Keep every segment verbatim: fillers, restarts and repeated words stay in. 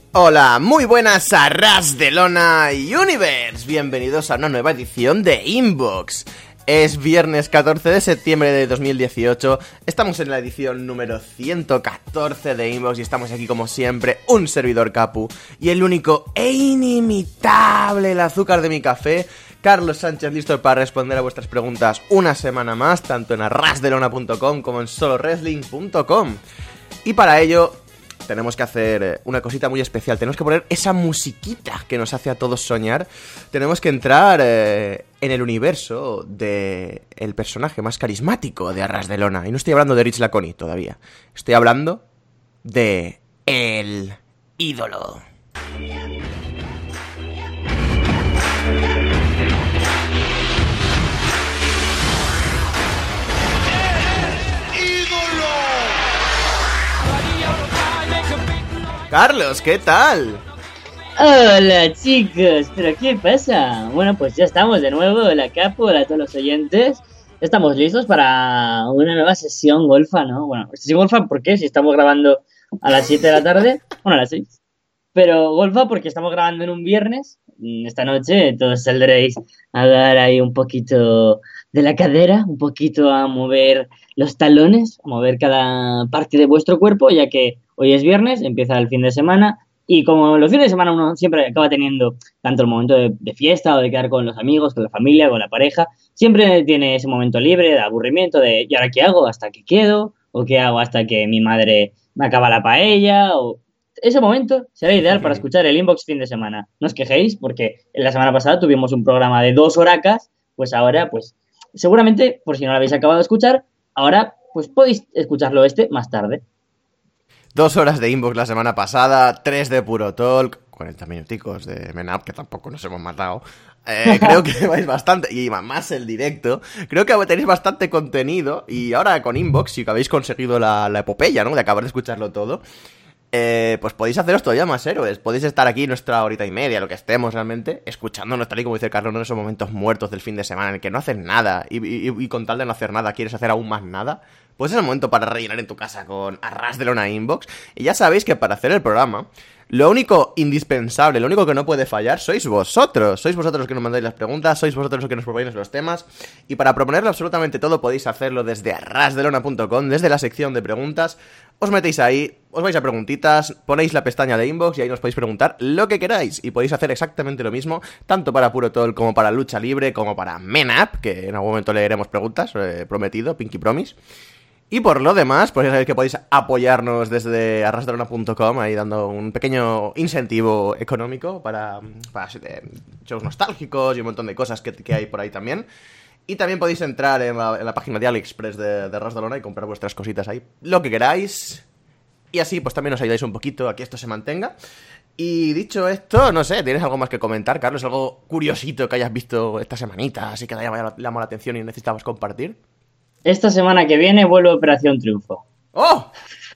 Hola, muy buenas a Ras de Lona Universe. Bienvenidos a una nueva edición de Inbox. Es viernes catorce de septiembre de dos mil dieciocho. Estamos en la edición número ciento catorce de Inbox y estamos aquí como siempre, un servidor Capu y el único e inimitable, el azúcar de mi café, Carlos Sánchez, listo para responder a vuestras preguntas una semana más, tanto en arrasdelona punto com como en solo wrestling punto com. Y para ello tenemos que hacer una cosita muy especial. Tenemos que poner esa musiquita que nos hace a todos soñar. Tenemos que entrar eh, en el universo de el personaje más carismático de Arras de Lona. Y no estoy hablando de Rich Laconi todavía. Estoy hablando de el ídolo. Carlos, ¿qué tal? Hola chicos, ¿pero qué pasa? Bueno, pues ya estamos de nuevo, hola Capo, hola a todos los oyentes. Estamos listos para una nueva sesión golfa, ¿no? Bueno, sesión golfa, ¿por qué? Si estamos grabando a las siete de la tarde, bueno, a las seis. Pero golfa porque estamos grabando en un viernes. Esta noche todos saldréis a dar ahí un poquito de la cadera, un poquito a mover los talones, a mover cada parte de vuestro cuerpo, ya que hoy es viernes, empieza el fin de semana, y como los fines de semana uno siempre acaba teniendo tanto el momento de, de fiesta o de quedar con los amigos, con la familia, con la pareja, siempre tiene ese momento libre de aburrimiento de ¿y ahora qué hago? ¿Hasta que quedo? ¿O qué hago hasta que mi madre me acaba la paella? O ese momento será ideal para escuchar el Inbox fin de semana. No os quejéis porque la semana pasada tuvimos un programa de dos horacas, pues ahora, pues seguramente, por si no lo habéis acabado de escuchar, ahora pues podéis escucharlo este más tarde. Dos horas de Inbox la semana pasada, tres de Puro Talk, cuarenta minuticos de Men Up, que tampoco nos hemos matado. Eh, creo que vais bastante, y más el directo, creo que tenéis bastante contenido, y ahora con Inbox, si habéis conseguido la, la epopeya, ¿no?, de acabar de escucharlo todo, eh, pues podéis haceros todavía más héroes, podéis estar aquí nuestra horita y media, lo que estemos realmente, escuchándonos tal y como dice Carlos, en esos momentos muertos del fin de semana en el que no haces nada, y, y, y con tal de no hacer nada, quieres hacer aún más nada. Pues es el momento para rellenar en tu casa con Arras de Lona Inbox. Y ya sabéis que para hacer el programa, lo único indispensable, lo único que no puede fallar, sois vosotros. Sois vosotros los que nos mandáis las preguntas, sois vosotros los que nos proponéis los temas. Y para proponerlo absolutamente todo podéis hacerlo desde arrasdelona punto com, desde la sección de preguntas. Os metéis ahí, os vais a preguntitas, ponéis la pestaña de Inbox y ahí nos podéis preguntar lo que queráis. Y podéis hacer exactamente lo mismo, tanto para Puro Talk como para Lucha Libre, como para Men Up, que en algún momento leeremos preguntas, eh, prometido, Pinky Promise. Y por lo demás, pues ya sabéis que podéis apoyarnos desde arrasdelona punto com, ahí dando un pequeño incentivo económico para, para eh, shows nostálgicos y un montón de cosas que, que hay por ahí también. Y también podéis entrar en la, en la página de AliExpress de, de Arrasdelona y comprar vuestras cositas ahí, lo que queráis. Y así pues también os ayudáis un poquito a que esto se mantenga. Y dicho esto, no sé, ¿tienes algo más que comentar, Carlos? ¿Algo curiosito que hayas visto esta semanita, así que te haya llamado la atención y necesitabas compartir? Esta semana que viene vuelve Operación Triunfo. ¡Oh!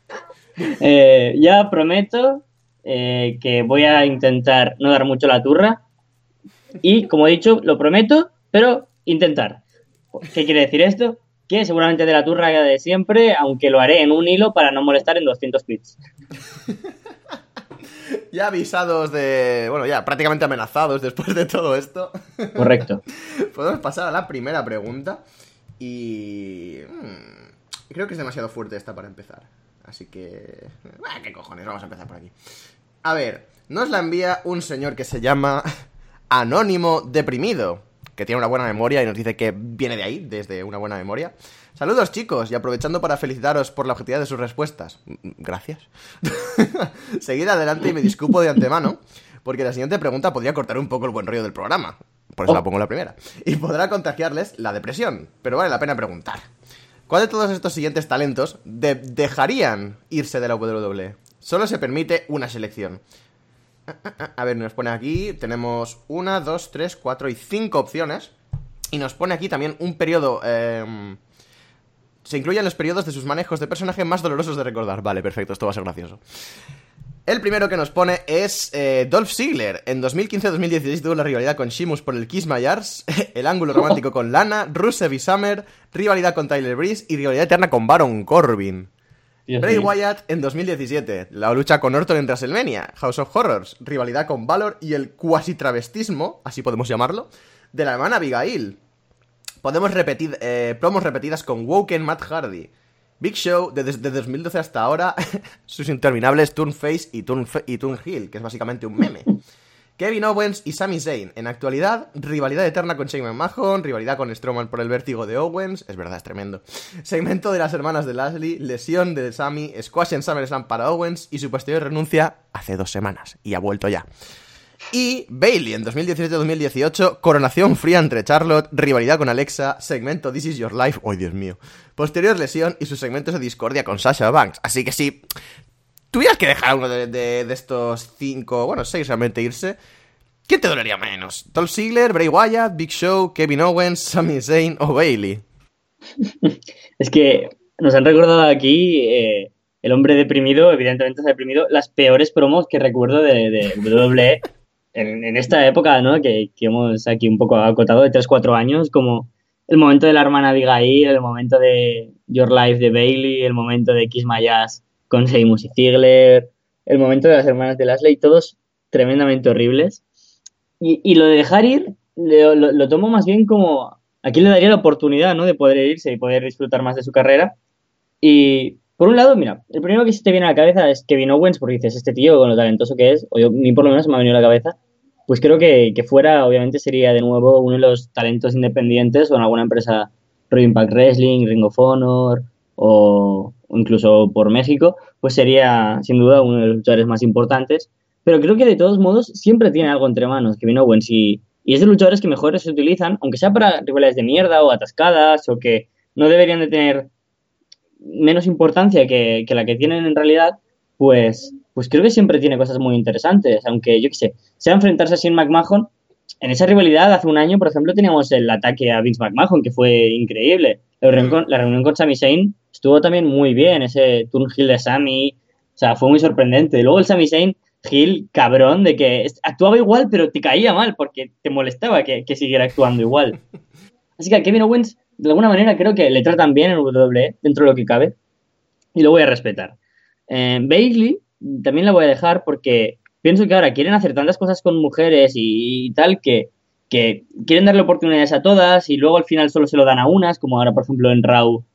Eh, ya prometo eh, que voy a intentar no dar mucho la turra. Y, como he dicho, lo prometo, pero intentar. ¿Qué quiere decir esto? Que seguramente de la turra de siempre, aunque lo haré en un hilo para no molestar en doscientos tweets. Ya avisados de... Bueno, ya prácticamente amenazados después de todo esto. Correcto. Podemos pasar a la primera pregunta. Y... Hmm, creo que es demasiado fuerte esta para empezar. Así que... Bah, ¿qué cojones? Vamos a empezar por aquí. A ver, nos la envía un señor que se llama Anónimo Deprimido, que tiene una buena memoria y nos dice que viene de ahí, desde una buena memoria. Saludos, chicos, y aprovechando para felicitaros por la objetividad de sus respuestas. Gracias. Seguid adelante y me disculpo de antemano, porque la siguiente pregunta podría cortar un poco el buen rollo del programa. Por eso oh. la pongo la primera. Y podrá contagiarles la depresión, pero vale la pena preguntar. ¿Cuál de todos estos siguientes talentos de- dejarían irse de la W W E? Solo se permite una selección. A ver, nos pone aquí, tenemos una, dos, tres, cuatro y cinco opciones. Y nos pone aquí también un periodo... Eh, se incluyen los periodos de sus manejos de personaje más dolorosos de recordar. Vale, perfecto, esto va a ser gracioso. El primero que nos pone es eh, Dolph Ziggler. En dos mil quince dos mil dieciséis tuvo la rivalidad con Sheamus por el Kiss My Arse, el ángulo romántico con Lana, Rusev y Summer, rivalidad con Tyler Breeze y rivalidad eterna con Baron Corbin. Dios Bray mío. Wyatt en dos mil diecisiete, la lucha con Orton en WrestleMania, House of Horrors, rivalidad con Valor y el cuasi travestismo, así podemos llamarlo, de la hermana Abigail. Podemos repetir, eh, promos repetidas con Woken, Matt Hardy. Big Show, desde de dos mil doce hasta ahora, sus interminables Turn Face y Turn, y Turn Heel, que es básicamente un meme. Kevin Owens y Sami Zayn. En actualidad, rivalidad eterna con Shane McMahon, rivalidad con Strowman por el vértigo de Owens. Es verdad, es tremendo. Segmento de las hermanas de Lashley, lesión de Sami, squash en SummerSlam para Owens y su posterior renuncia hace dos semanas. Y ha vuelto ya. Y Bayley en dos mil diecisiete dos mil dieciocho, coronación fría entre Charlotte, rivalidad con Alexa, segmento This Is Your Life, ¡oh Dios mío! Posterior lesión y sus segmentos de discordia con Sasha Banks. Así que sí, tuvieras que dejar a uno de, de, de estos cinco, bueno, seis realmente irse, ¿quién te dolería menos? ¿Dolph Ziggler, Bray Wyatt, Big Show, Kevin Owens, Sami Zayn o Bayley? Es que nos han recordado aquí eh, el hombre deprimido, evidentemente está deprimido, las peores promos que recuerdo de, de W W E en, en esta época, ¿no? Que, que hemos aquí un poco acotado de tres cuatro años, como el momento de la hermana Abigail, el momento de Your Life de Bayley, el momento de Kiss My Ass con Sheamus y Ziggler, el momento de las hermanas de Lashley, todos tremendamente horribles. Y, y lo de dejar ir, lo, lo, lo tomo más bien como... Aquí le daría la oportunidad, ¿no? De poder irse y poder disfrutar más de su carrera. Y, por un lado, mira, el primero que se te viene a la cabeza es Kevin Owens, porque dices, este tío, con lo talentoso que es, o yo, a mí por lo menos me ha venido a la cabeza, pues creo que, que fuera, obviamente, sería de nuevo uno de los talentos independientes o en alguna empresa, Pro Impact Wrestling, Ring of Honor, o incluso por México, pues sería, sin duda, uno de los luchadores más importantes. Pero creo que, de todos modos, siempre tiene algo entre manos, Kevin Owens, y... Y es de luchadores que mejor se utilizan, aunque sea para rivales de mierda o atascadas, o que no deberían de tener menos importancia que, que la que tienen en realidad, pues, pues creo que siempre tiene cosas muy interesantes. Aunque, yo qué sé, sea enfrentarse a Shane McMahon, en esa rivalidad hace un año, por ejemplo, teníamos el ataque a Vince McMahon, que fue increíble. La reunión con, la reunión con Sami Zayn estuvo también muy bien, ese turn heel de Sami, o sea, fue muy sorprendente. Luego el Sami Zayn Gil, cabrón, de que actuaba igual, pero te caía mal porque te molestaba que, que siguiera actuando igual. Así que a Kevin Owens, de alguna manera, creo que le tratan bien en W W E, dentro de lo que cabe, y lo voy a respetar. Eh, Bayley también la voy a dejar porque pienso que ahora quieren hacer tantas cosas con mujeres y, y tal que, que quieren darle oportunidades a todas y luego al final solo se lo dan a unas, como ahora, por ejemplo, en Raw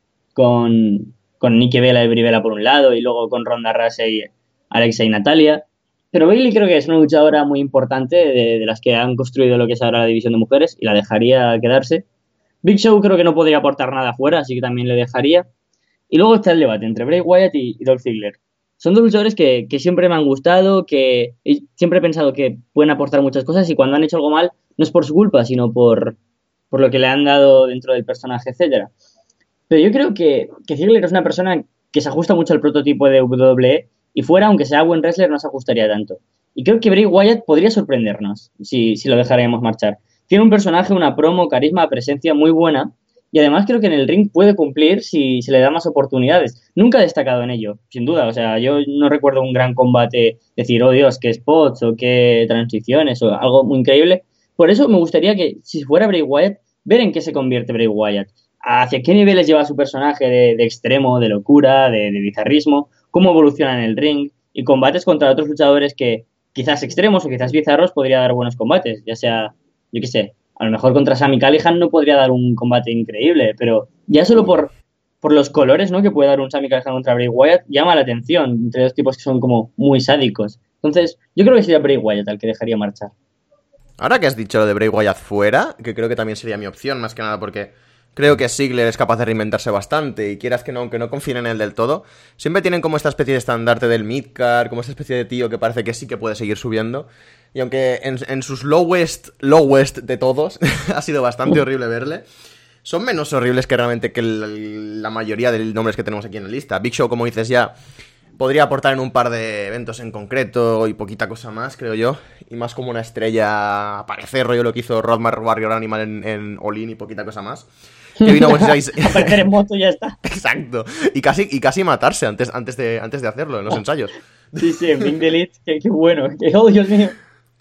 con, con Nikki Bella y Brie Bella por un lado y luego con Ronda Rousey, Alexa y Natalia. Pero Bayley creo que es una luchadora muy importante de, de las que han construido lo que es ahora la división de mujeres y la dejaría quedarse. Big Show creo que no podría aportar nada fuera, así que también le dejaría. Y luego está el debate entre Bray Wyatt y, y Dolph Ziggler. Son dos luchadores que, que siempre me han gustado, que siempre he pensado que pueden aportar muchas cosas y cuando han hecho algo mal no es por su culpa, sino por, por lo que le han dado dentro del personaje, etcétera. Pero yo creo que, que Ziggler es una persona que se ajusta mucho al prototipo de W W E y fuera, aunque sea buen wrestler, no se ajustaría tanto. Y creo que Bray Wyatt podría sorprendernos si, si lo dejaríamos marchar. Tiene un personaje, una promo, carisma, presencia muy buena y además creo que en el ring puede cumplir si se le da más oportunidades. Nunca ha destacado en ello, sin duda. O sea, yo no recuerdo un gran combate, decir, oh Dios, qué spots o qué transiciones o algo muy increíble. Por eso me gustaría que, si fuera Bray Wyatt, ver en qué se convierte Bray Wyatt. Hacia qué niveles lleva su personaje de, de extremo, de locura, de, de bizarrismo, cómo evoluciona en el ring y combates contra otros luchadores que quizás extremos o quizás bizarros podría dar buenos combates, ya sea, yo qué sé, a lo mejor contra Sami Callihan no podría dar un combate increíble, pero ya solo por, por los colores, ¿no?, que puede dar un Sami Callihan contra Bray Wyatt llama la atención entre dos tipos que son como muy sádicos. Entonces, yo creo que sería Bray Wyatt al que dejaría marchar. Ahora que has dicho lo de Bray Wyatt fuera, que creo que también sería mi opción, más que nada porque creo que Ziggler es capaz de reinventarse bastante y quieras que no, aunque no confíen en él del todo, siempre tienen como esta especie de estandarte del midcard, como esta especie de tío que parece que sí que puede seguir subiendo. Y aunque en, en sus lowest, lowest de todos ha sido bastante horrible verle, son menos horribles que realmente que el, la mayoría de nombres que tenemos aquí en la lista. Big Show, como dices ya, podría aportar en un par de eventos en concreto y poquita cosa más, creo yo. Y más como una estrella, aparecer rollo lo que hizo Road Warrior Animal en, en All In y poquita cosa más. Kevin Owens aparecer en moto y ya está. Exacto. Y casi, y casi matarse antes, antes, de, antes de hacerlo en los ensayos. Sí, sí, en Big Delete, qué, qué bueno. Qué, oh, Dios mío.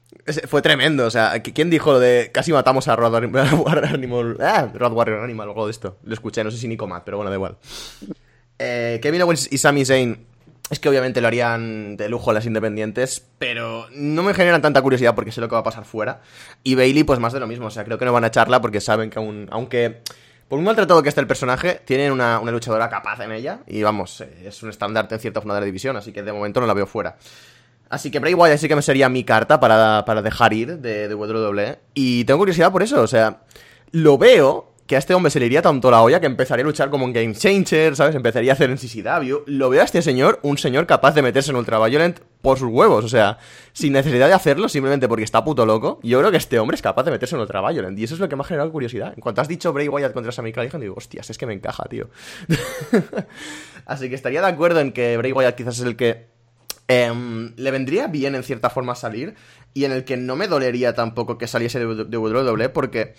Fue tremendo, o sea, ¿quién dijo lo de casi matamos a Road Warrior Animal? Ah, Road Warrior Animal o algo de esto. Lo escuché, no sé si Nico Matt, pero bueno, da igual. Eh, Kevin Owens y Sami Zayn, es que obviamente lo harían de lujo las independientes, pero no me generan tanta curiosidad porque sé lo que va a pasar fuera. Y Bayley, pues más de lo mismo, o sea, creo que no van a echarla porque saben que aún, aunque por un maltratado que esté el personaje, tienen una, una luchadora capaz en ella. Y vamos, es un estandarte en cierta forma de la división, así que de momento no la veo fuera. Así que Bray Wyatt sí que me sería mi carta para, para dejar ir de, de W W E. Y tengo curiosidad por eso, o sea, lo veo que a este hombre se le iría tanto la olla que empezaría a luchar como un Game Changer, ¿sabes? Empezaría a hacer en C C W. Lo veo a este señor, un señor capaz de meterse en Ultra Violent por sus huevos, o sea, sin necesidad de hacerlo, simplemente porque está puto loco. Yo creo que este hombre es capaz de meterse en Ultra Violent, y eso es lo que me ha generado curiosidad. En cuanto has dicho Bray Wyatt contra Sami Callihan, digo, hostias, es que me encaja, tío. Así que estaría de acuerdo en que Bray Wyatt quizás es el que eh, le vendría bien en cierta forma salir, y en el que no me dolería tampoco que saliese de, de W W E, porque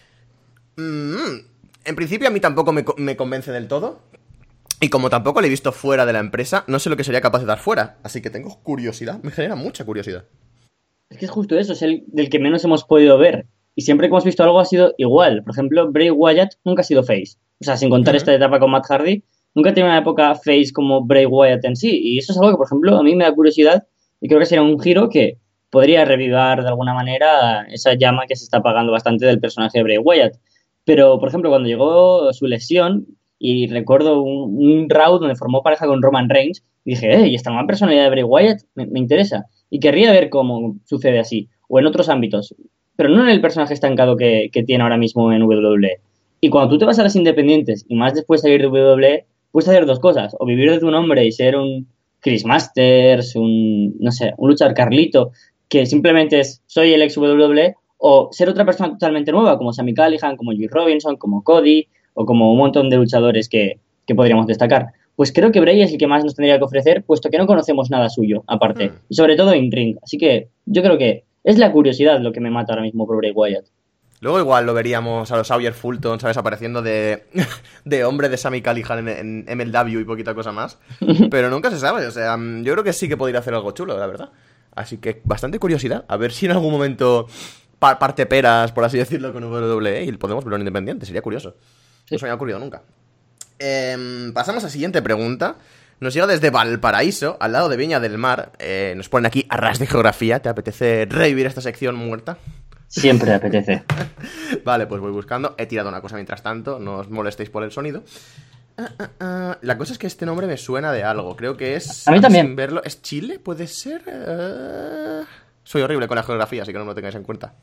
Mm, en principio a mí tampoco me, me convence del todo. Y como tampoco le he visto fuera de la empresa, no sé lo que sería capaz de dar fuera. Así que tengo curiosidad, me genera mucha curiosidad. Es que es justo eso, es el del que menos hemos podido ver. Y siempre que hemos visto algo ha sido igual. Por ejemplo, Bray Wyatt nunca ha sido face. O sea, sin contar uh-huh. esta etapa con Matt Hardy, nunca ha tenido una época face como Bray Wyatt en sí. Y eso es algo que, por ejemplo, a mí me da curiosidad. Y creo que sería un giro que podría revivar de alguna manera esa llama que se está apagando bastante del personaje de Bray Wyatt. Pero, por ejemplo, cuando llegó su lesión, y recuerdo un, un Raw donde formó pareja con Roman Reigns, dije, eh, y esta nueva personalidad de Bray Wyatt me, me interesa. Y querría ver cómo sucede así, o en otros ámbitos, pero no en el personaje estancado que, que tiene ahora mismo en W W E. Y cuando tú te vas a las independientes, y más después de salir de W W E, puedes hacer dos cosas, o vivir de tu nombre y ser un Chris Masters, un, no sé, un luchador Carlito, que simplemente es, soy el ex W W E, o ser otra persona totalmente nueva, como Sami Callihan, como Juice Robinson, como Cody, o como un montón de luchadores que, que podríamos destacar. Pues creo que Bray es el que más nos tendría que ofrecer, puesto que no conocemos nada suyo, aparte. Mm. Y sobre todo en ring. Así que yo creo que es la curiosidad lo que me mata ahora mismo por Bray Wyatt. Luego igual lo veríamos a los Sawyer Fulton, ¿sabes? Apareciendo de, de hombre de Sami Callihan en, en M L W y poquita cosa más. Pero nunca se sabe, o sea, yo creo que sí que podría hacer algo chulo, la verdad. Así que bastante curiosidad. A ver si en algún momento parte peras, por así decirlo, con W W E y podemos verlo en independiente, sería curioso. Sí. No se me ha ocurrido nunca. Eh, pasamos a la siguiente pregunta. Nos llega desde Valparaíso, al lado de Viña del Mar. Eh, nos ponen aquí a ras de geografía. ¿Te apetece revivir esta sección muerta? Siempre apetece. Vale, pues voy buscando. He tirado una cosa mientras tanto, no os molestéis por el sonido. Uh, uh, uh. La cosa es que este nombre me suena de algo. Creo que es... A mí también. Sin verlo, ¿es Chile? ¿Puede ser? Uh... Soy horrible con la geografía, así que no me lo tengáis en cuenta.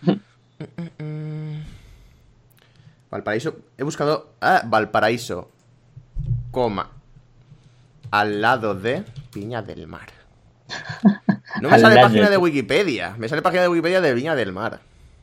Valparaíso. He buscado... Ah, Valparaíso. Coma. Al lado de Viña del Mar. No me sale página de Wikipedia. Me sale página de Wikipedia de Viña del Mar.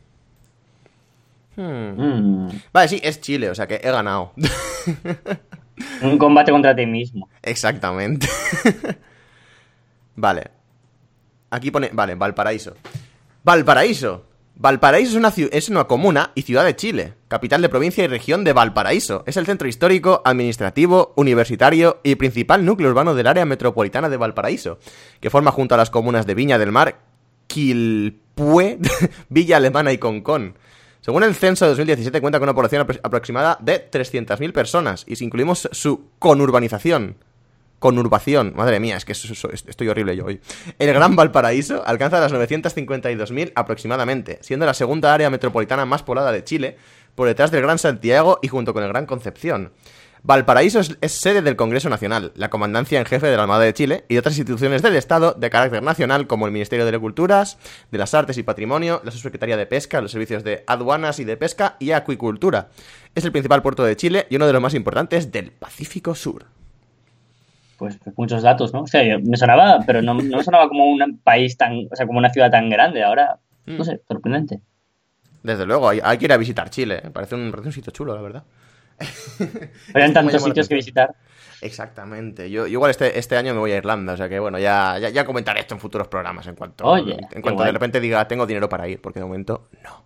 Hmm. Mm. Vale, sí, es Chile, o sea que he ganado. Un combate contra ti mismo. Exactamente. Vale. Aquí pone... Vale, Valparaíso. ¡Valparaíso! Valparaíso es una, ciu- es una comuna y ciudad de Chile, capital de provincia y región de Valparaíso. Es el centro histórico, administrativo, universitario y principal núcleo urbano del área metropolitana de Valparaíso, que forma junto a las comunas de Viña del Mar, Quilpué, Villa Alemana y Concón. Según el censo de dos mil diecisiete cuenta con una población apro- aproximada de trescientas mil personas, y si incluimos su conurbanización... Conurbación, madre mía, es que eso, eso, estoy horrible yo hoy. El Gran Valparaíso alcanza las novecientas cincuenta y dos mil aproximadamente, siendo la segunda área metropolitana más poblada de Chile, por detrás del Gran Santiago y junto con el Gran Concepción. Valparaíso es, es sede del Congreso Nacional, la Comandancia en Jefe de la Armada de Chile y otras instituciones del Estado de carácter nacional como el Ministerio de Culturas, de las Artes y Patrimonio, la Subsecretaría de Pesca, los servicios de aduanas y de pesca y acuicultura. Es el principal puerto de Chile y uno de los más importantes del Pacífico Sur. Pues, pues muchos datos, ¿no? O sea, yo, me sonaba, pero no, no me sonaba como un país tan, o sea, como una ciudad tan grande. Ahora, mm. no sé, sorprendente. Desde luego, hay, hay que ir a visitar Chile, ¿eh? Parece un, parece un sitio chulo, la verdad. Pero hay tantos sitios que visitar. Exactamente. Yo, yo igual este, este año me voy a Irlanda, o sea que bueno, ya, ya, ya comentaré esto en futuros programas en cuanto, Oye, en cuanto de repente diga tengo dinero para ir, porque de momento no.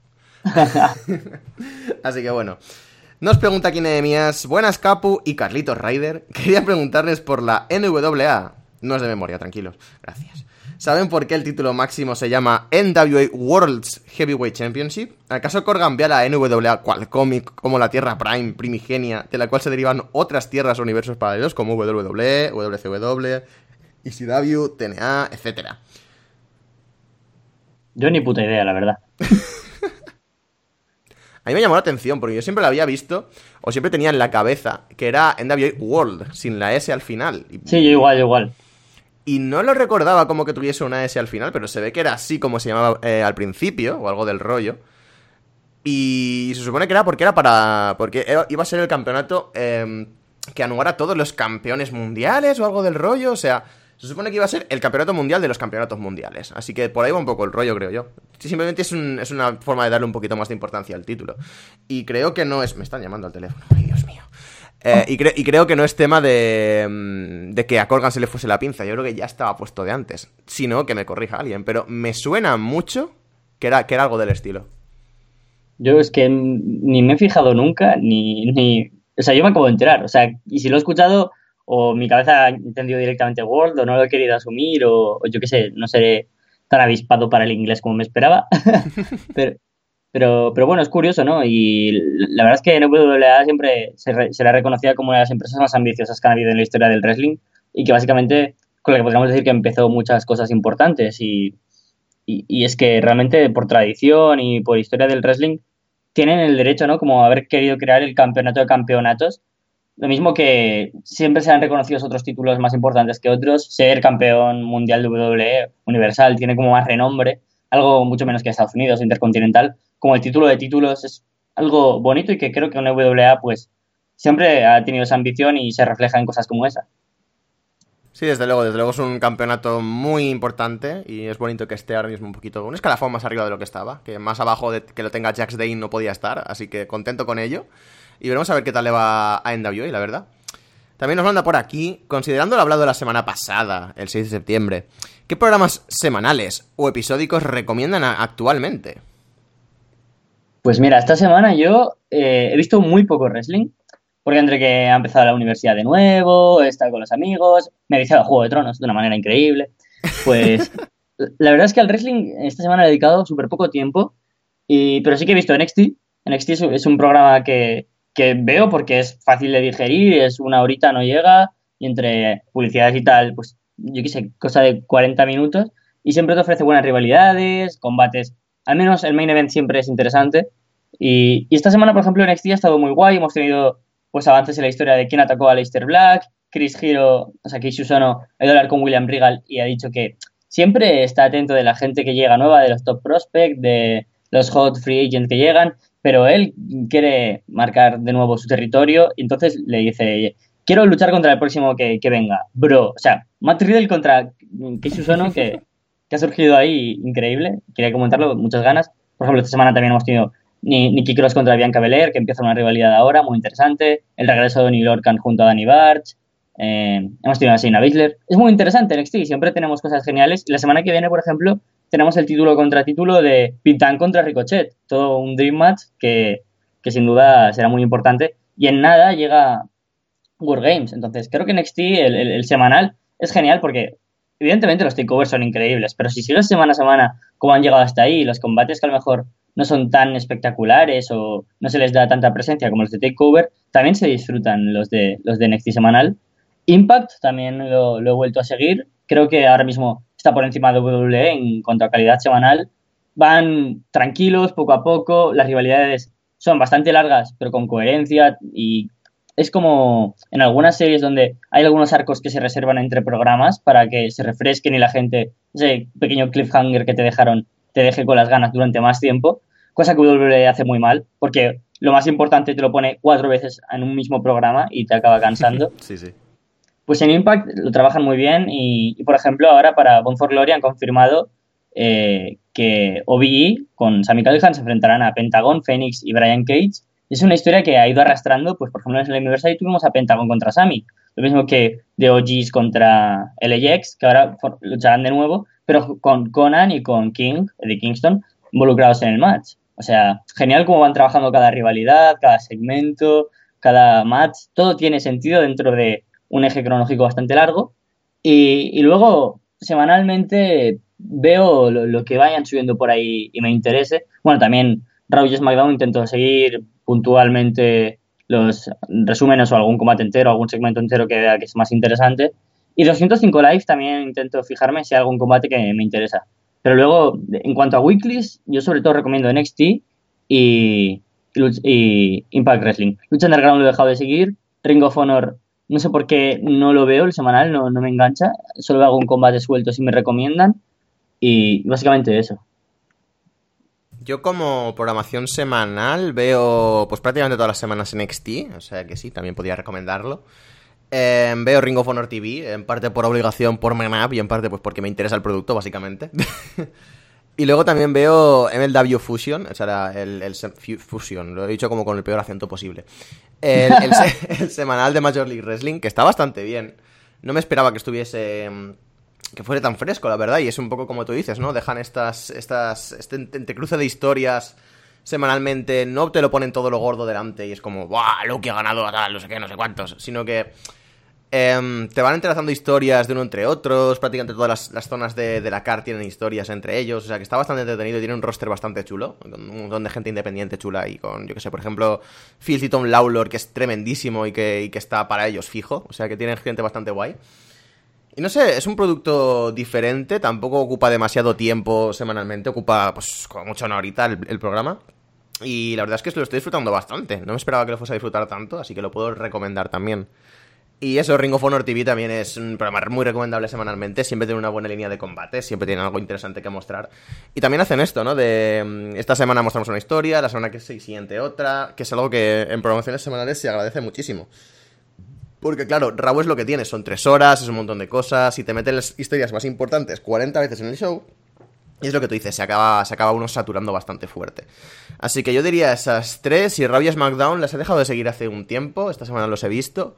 Así que bueno. Nos pregunta aquí Nehemías, buenas Capu y Carlitos Ryder. Quería preguntarles por la N W A. No es de memoria, tranquilos. Gracias. ¿Saben por qué el título máximo se llama N W A World's Heavyweight Championship? ¿Acaso Corgan ve a la N W A cual cómic como la Tierra Prime primigenia, de la cual se derivan otras tierras o universos paralelos como W W E, W C W, E C W, T N A, etcétera? Yo ni puta idea, la verdad. A mí me llamó la atención, porque yo siempre la había visto, o siempre tenía en la cabeza, que era N W A World, sin la S al final. Sí, yo igual, yo igual. Y no lo recordaba como que tuviese una S al final, pero se ve que era así como se llamaba eh, al principio, o algo del rollo. Y se supone que era porque era para... porque iba a ser el campeonato eh, que anulara a todos los campeones mundiales o algo del rollo, o sea... Se supone que iba a ser el campeonato mundial de los campeonatos mundiales. Así que por ahí va un poco el rollo, creo yo. Simplemente es, un, es una forma de darle un poquito más de importancia al título. Y creo que no es... Me están llamando al teléfono, ay Dios mío. Eh, y, cre- y creo que no es tema de, de que a Corgan se le fuese la pinza. Yo creo que ya estaba puesto de antes. Si no, que me corrija alguien. Pero me suena mucho que era, que era algo del estilo. Yo es que ni me he fijado nunca, ni, ni... O sea, yo me acabo de enterar. O sea, y si lo he escuchado, o mi cabeza ha entendido directamente Word, o no lo he querido asumir, o, o yo qué sé, no seré tan avispado para el inglés como me esperaba. pero, pero, pero bueno, es curioso, ¿no? Y la verdad es que N W A siempre se, re, se la reconocía como una de las empresas más ambiciosas que han habido en la historia del wrestling y que básicamente, con la que podríamos decir que empezó muchas cosas importantes y, y, y es que realmente por tradición y por historia del wrestling tienen el derecho, ¿no? Como haber querido crear el campeonato de campeonatos. Lo mismo que siempre se han reconocido otros títulos más importantes que otros. Ser campeón mundial de W W E, universal, tiene como más renombre. Algo mucho menos que Estados Unidos, intercontinental. Como el título de títulos es algo bonito y que creo que en W W A pues siempre ha tenido esa ambición y se refleja en cosas como esa. Sí, desde luego, desde luego es un campeonato muy importante y es bonito que esté ahora mismo un poquito, un escalafón más arriba de lo que estaba, que más abajo de que lo tenga Jax Dane no podía estar, así que contento con ello. Y veremos a ver qué tal le va a N W A, la verdad. También nos manda por aquí, considerando lo hablado de la semana pasada, el seis de septiembre, ¿qué programas semanales o episódicos recomiendan a- actualmente? Pues mira, esta semana yo eh, he visto muy poco wrestling, porque entre que ha empezado la universidad de nuevo, he estado con los amigos, me he viciado a Juego de Tronos de una manera increíble, pues la verdad es que al wrestling esta semana he dedicado súper poco tiempo, y, pero sí que he visto N X T. N X T es, es un programa que, que veo porque es fácil de digerir, es una horita, no llega, y entre publicidades y tal, pues yo qué sé, cosa de cuarenta minutos, y siempre te ofrece buenas rivalidades, combates, al menos el main event siempre es interesante. Y, y esta semana, por ejemplo, N X T ha estado muy guay, hemos tenido pues avances en la historia de quién atacó a Aleister Black, Chris Hero, o sea, Keishu Sono, ha ido a hablar con William Regal y ha dicho que siempre está atento de la gente que llega nueva, de los top prospects, de los hot free agents que llegan, pero él quiere marcar de nuevo su territorio y entonces le dice, quiero luchar contra el próximo que, que venga, bro. O sea, Matt Riddle contra Keishu Sono, que, que ha surgido ahí increíble, quería comentarlo, muchas ganas. Por ejemplo, esta semana también hemos tenido Nikki Cross contra Bianca Belair, que empieza una rivalidad ahora muy interesante. El regreso de Neil Orkan junto a Danny Barch. Eh, hemos tenido a Shayna Baszler. Es muy interesante N X T, siempre tenemos cosas geniales. La semana que viene, por ejemplo, tenemos el título contra título de Pete Dunne contra Ricochet. Todo un dream match que, que sin duda será muy importante. Y en nada llega War Games. Entonces, creo que N X T, el, el, el semanal, es genial porque evidentemente los takeovers son increíbles, pero si sigues semana a semana cómo han llegado hasta ahí, los combates que a lo mejor no son tan espectaculares o no se les da tanta presencia como los de takeover, también se disfrutan los de los de N X T semanal. Impact también lo, lo he vuelto a seguir. Creo que ahora mismo está por encima de W W E en cuanto a calidad semanal. Van tranquilos, poco a poco. Las rivalidades son bastante largas, pero con coherencia. Y es como en algunas series donde hay algunos arcos que se reservan entre programas para que se refresquen y la gente, ese pequeño cliffhanger que te dejaron, te deje con las ganas durante más tiempo. Cosa que W W E hace muy mal, porque lo más importante te lo pone cuatro veces en un mismo programa y te acaba cansando. Sí, sí. Pues en Impact lo trabajan muy bien y, y por ejemplo, ahora para Bound for Glory han confirmado eh, que O V E con Sami Callihan se enfrentarán a Pentagon, Phoenix y Brian Cage. Es una historia que ha ido arrastrando, pues por ejemplo en el Universal tuvimos a Pentagon contra Sami, lo mismo que de O Gs contra L A X, que ahora for, lucharán de nuevo, pero con Conan y con King, de Kingston, involucrados en el match. O sea, genial cómo van trabajando cada rivalidad, cada segmento, cada match, todo tiene sentido dentro de un eje cronológico bastante largo. Y, y luego, semanalmente veo lo, lo que vayan subiendo por ahí y me interese. Bueno, también Raw y SmackDown intento seguir puntualmente los resúmenes o algún combate entero, algún segmento entero que vea que es más interesante. Y doscientos cinco Live también intento fijarme si hay algún combate que me interesa. Pero luego, en cuanto a weeklies, yo sobre todo recomiendo N X T y, y Impact Wrestling. Lucha Underground lo he dejado de seguir. Ring of Honor, no sé por qué no lo veo el semanal, no, no me engancha. Solo hago un combate suelto si me recomiendan. Y básicamente eso. Yo como programación semanal veo pues prácticamente todas las semanas en N X T, o sea que sí, también podría recomendarlo. Eh, veo Ring of Honor T V, en parte por obligación, por Man Up, y en parte pues porque me interesa el producto, básicamente. Y luego también veo M L W Fusion, o sea, el, el, el Fusion, lo he dicho como con el peor acento posible. El, el, el semanal de Major League Wrestling, que está bastante bien. No me esperaba que estuviese... que fuera tan fresco, la verdad, y es un poco como tú dices, ¿no? Dejan estas, estas, este entrecruce de historias semanalmente, no te lo ponen todo lo gordo delante y es como, ¡buah! Luke ha ganado a tal, no sé qué, no sé cuántos, sino que eh, te van entrelazando historias de uno entre otros, prácticamente todas las, las zonas de, de la C A R tienen historias entre ellos, o sea que está bastante entretenido, tiene un roster bastante chulo, con un montón de gente independiente chula y con, yo que sé, por ejemplo, Phil y Tom Lawlor, que es tremendísimo y que, y que está para ellos fijo, o sea que tienen gente bastante guay. Y no sé, es un producto diferente, tampoco ocupa demasiado tiempo semanalmente, ocupa pues como mucho una horita el, el programa. Y la verdad es que lo estoy disfrutando bastante, no me esperaba que lo fuese a disfrutar tanto, así que lo puedo recomendar también. Y eso, Ring of Honor T V también es un programa muy recomendable semanalmente, siempre tiene una buena línea de combate, siempre tiene algo interesante que mostrar. Y también hacen esto, ¿no? De esta semana mostramos una historia, la semana que siguiente otra, que es algo que en programaciones semanales se agradece muchísimo. Porque claro, Raw es lo que tiene, son tres horas, es un montón de cosas, y te meten las historias más importantes cuarenta veces en el show, y es lo que tú dices, se acaba, se acaba uno saturando bastante fuerte. Así que yo diría esas tres, y Raw y SmackDown las he dejado de seguir hace un tiempo, esta semana los he visto,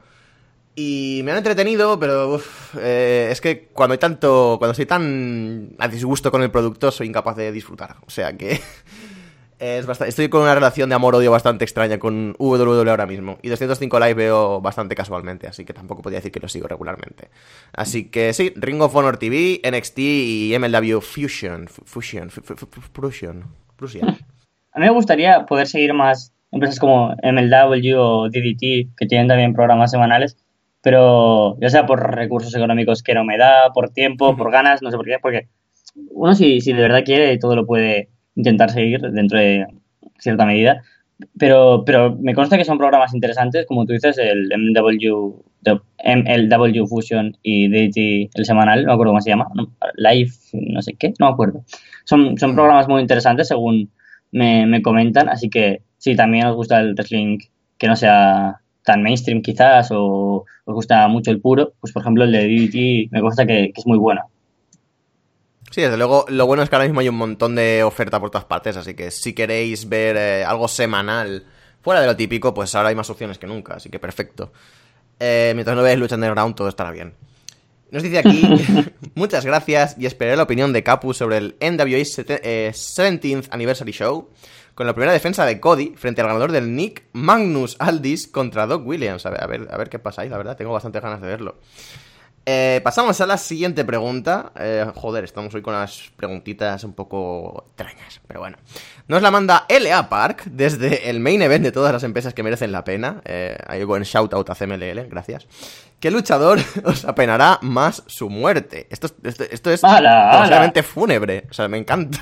y me han entretenido, pero uf, eh, es que cuando hay tanto, cuando estoy tan a disgusto con el producto, soy incapaz de disfrutar, o sea que... Es bastante, estoy con una relación de amor-odio bastante extraña con W W E ahora mismo. Y doscientos cinco Live veo bastante casualmente, así que tampoco podría decir que lo sigo regularmente. Así que sí, Ring of Honor T V, N X T y M L W Fusion. Fusion. Fusion. Fusion. A mí me gustaría poder seguir más empresas como M L W o D D T, que tienen también programas semanales, pero ya sea por recursos económicos que no me da, por tiempo, por ganas, no sé por qué, porque uno si, si de verdad quiere todo lo puede intentar seguir dentro de cierta medida, pero, pero me consta que son programas interesantes, como tú dices, el M W, M L W Fusion y D D T, el semanal, no me acuerdo cómo se llama, ¿no? Live, no sé qué, no me acuerdo. Son, son programas muy interesantes según me, me comentan, así que si también os gusta el wrestling que no sea tan mainstream quizás, o os gusta mucho el puro, pues por ejemplo el de D D T me consta que, que es muy bueno. Sí, desde luego, lo bueno es que ahora mismo hay un montón de oferta por todas partes, así que si queréis ver eh, algo semanal fuera de lo típico, pues ahora hay más opciones que nunca, así que perfecto. Eh, mientras no veáis Lucha Underground, todo estará bien. Nos dice aquí, muchas gracias y esperé la opinión de Capu sobre el N W A seventeenth Anniversary Show, con la primera defensa de Cody frente al ganador del Nick, Magnus Aldis, contra Doc Williams. A ver, a ver, a ver qué pasa ahí, la verdad, tengo bastantes ganas de verlo. Eh, pasamos a la siguiente pregunta. Eh, joder, estamos hoy con las preguntitas un poco extrañas, pero bueno. Nos la manda L A Park desde el main event de todas las empresas que merecen la pena. Eh, hay buen shout out a C M L L, gracias. ¿Qué luchador os apenará más su muerte? Esto, esto, esto es absolutamente fúnebre, o sea, me encanta.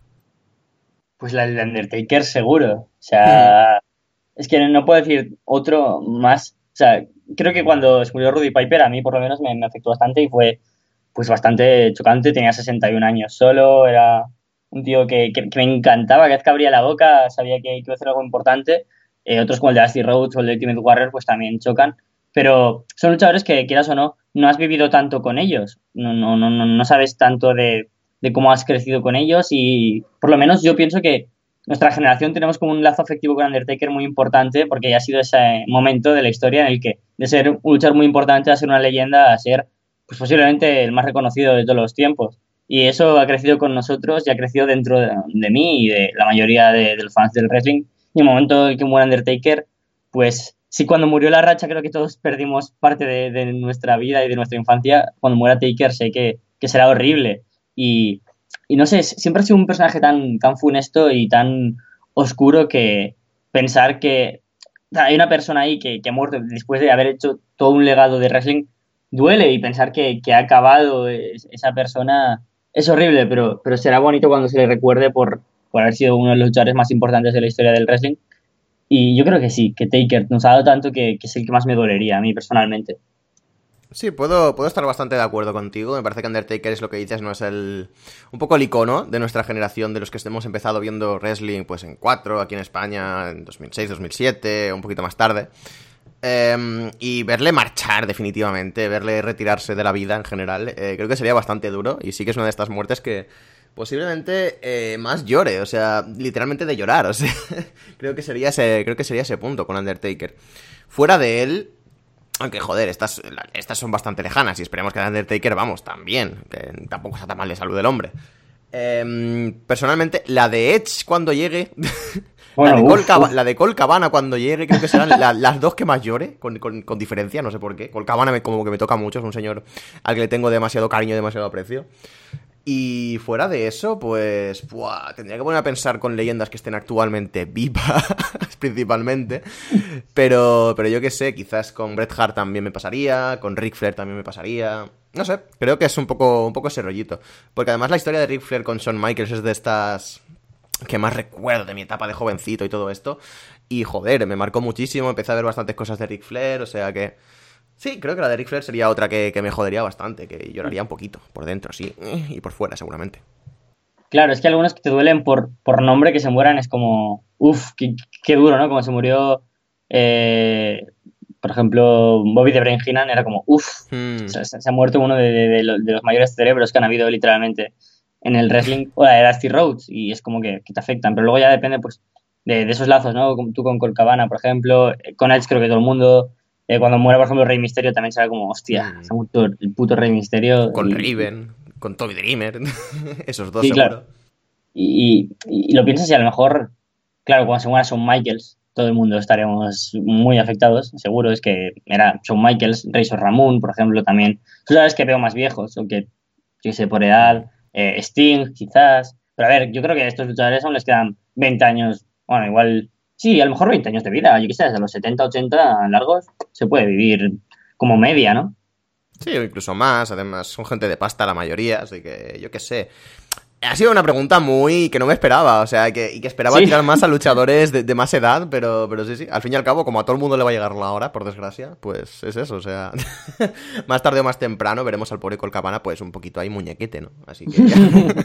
Pues la del Undertaker seguro, o sea, es que no puedo decir otro más, o sea, creo que cuando se murió Roddy Piper a mí por lo menos me, me afectó bastante y fue pues bastante chocante, tenía sesenta y un años solo, era un tío que, que, que me encantaba, cada vez que abría la boca sabía que, que iba a hacer algo importante, eh, otros como el de Dusty Rhodes o el de Ultimate Warrior pues también chocan, pero son luchadores que quieras o no, no has vivido tanto con ellos, no, no, no, no sabes tanto de, de cómo has crecido con ellos y por lo menos yo pienso que nuestra generación tenemos como un lazo afectivo con Undertaker muy importante porque ya ha sido ese momento de la historia en el que de ser un luchador muy importante a ser una leyenda, a ser pues posiblemente el más reconocido de todos los tiempos. Y eso ha crecido con nosotros y ha crecido dentro de, de mí y de la mayoría de, de los fans del wrestling. Y en el momento en que muere Undertaker, pues sí, cuando murió la racha creo que todos perdimos parte de, de nuestra vida y de nuestra infancia. Cuando muera Taker sé que que será horrible. Y, y no sé, siempre ha sido un personaje tan, tan funesto y tan oscuro que pensar que hay una persona ahí que, que ha muerto después de haber hecho todo un legado de wrestling duele, y pensar que, que ha acabado es- esa persona es horrible, pero, pero será bonito cuando se le recuerde por, por haber sido uno de los luchadores más importantes de la historia del wrestling. Y yo creo que sí, que Taker nos ha dado tanto que, que es el que más me dolería a mí personalmente. Sí, puedo, puedo estar bastante de acuerdo contigo. Me parece que Undertaker es lo que dices, no es el un poco el icono de nuestra generación, de los que hemos empezado viendo wrestling pues en cuatro aquí en España, en dos mil seis, dos mil siete, un poquito más tarde. Eh, y verle marchar definitivamente, verle retirarse de la vida en general, eh, creo que sería bastante duro. Y sí que es una de estas muertes que posiblemente eh, más llore, o sea, literalmente de llorar. O sea, creo que sería ese, creo que sería ese punto con Undertaker. Fuera de él, aunque, joder, estas, estas son bastante lejanas y esperemos que Undertaker, vamos, también, que tampoco está tan mal de salud del hombre. Eh, personalmente, la de Edge cuando llegue, la, Bueno, de Colt uf, Caba- uf. la de Colt Cabana cuando llegue, creo que serán la- las dos que más llore, con, con- con diferencia, no sé por qué. Colt Cabana me, como que me toca mucho, es un señor al que le tengo demasiado cariño y demasiado aprecio. Y fuera de eso, pues, buah, tendría que poner a pensar con leyendas que estén actualmente vivas, principalmente. Pero, pero yo qué sé, quizás con Bret Hart también me pasaría, con Ric Flair también me pasaría. No sé, creo que es un poco, un poco ese rollito. Porque además la historia de Ric Flair con Shawn Michaels es de estas que más recuerdo de mi etapa de jovencito y todo esto. Y joder, me marcó muchísimo, empecé a ver bastantes cosas de Ric Flair, o sea que... Sí, creo que la de Ric Flair sería otra que, que me jodería bastante, que lloraría un poquito, por dentro, sí, y por fuera seguramente. Claro, es que algunos que te duelen por, por nombre que se mueran es como, uff, qué, qué duro, ¿no? Como se murió, eh, por ejemplo, Bobby de Brain Heenan, era como, uff, Hmm. se, se- se ha muerto uno de, de- de lo- de los mayores cerebros que han habido literalmente en el wrestling, o la de Dusty Rhodes, y es como que, que te afectan, pero luego ya depende, pues, de, de esos lazos, ¿no? Como tú con Colt Cabana, por ejemplo, eh, con Edge creo que todo el mundo, eh, cuando muere, por ejemplo, Rey Misterio también será como, hostia, se Hmm. ha muerto el puto Rey Misterio, Con y, Raven, con Toby Dreamer, esos dos sí, claro. seguro. Y, y, y lo piensas y a lo mejor, claro, cuando se muera Shawn Michaels, todo el mundo estaremos muy afectados, seguro. Es que era Shawn Michaels, Razor Ramón, por ejemplo, también. Tú sabes que veo más viejos, aunque, yo qué sé, por Hmm. edad, eh, Sting, quizás. Pero a ver, yo creo que a estos luchadores aún les quedan veinte años, bueno, igual, sí, a lo mejor veinte años de vida, yo qué sé, desde los setenta ochenta largos, se puede vivir como media, ¿no? Sí, o incluso más, además son gente de pasta la mayoría, así que yo qué sé. Ha sido una pregunta muy que no me esperaba, o sea, que, y que esperaba Sí, tirar más a luchadores de, de más edad, pero, pero sí, sí, al fin y al cabo, como a todo el mundo le va a llegar la hora, por desgracia, pues es eso, o sea, más tarde o más temprano veremos al pobre Colt Cabana, pues un poquito ahí muñequete, ¿no? Así que ya,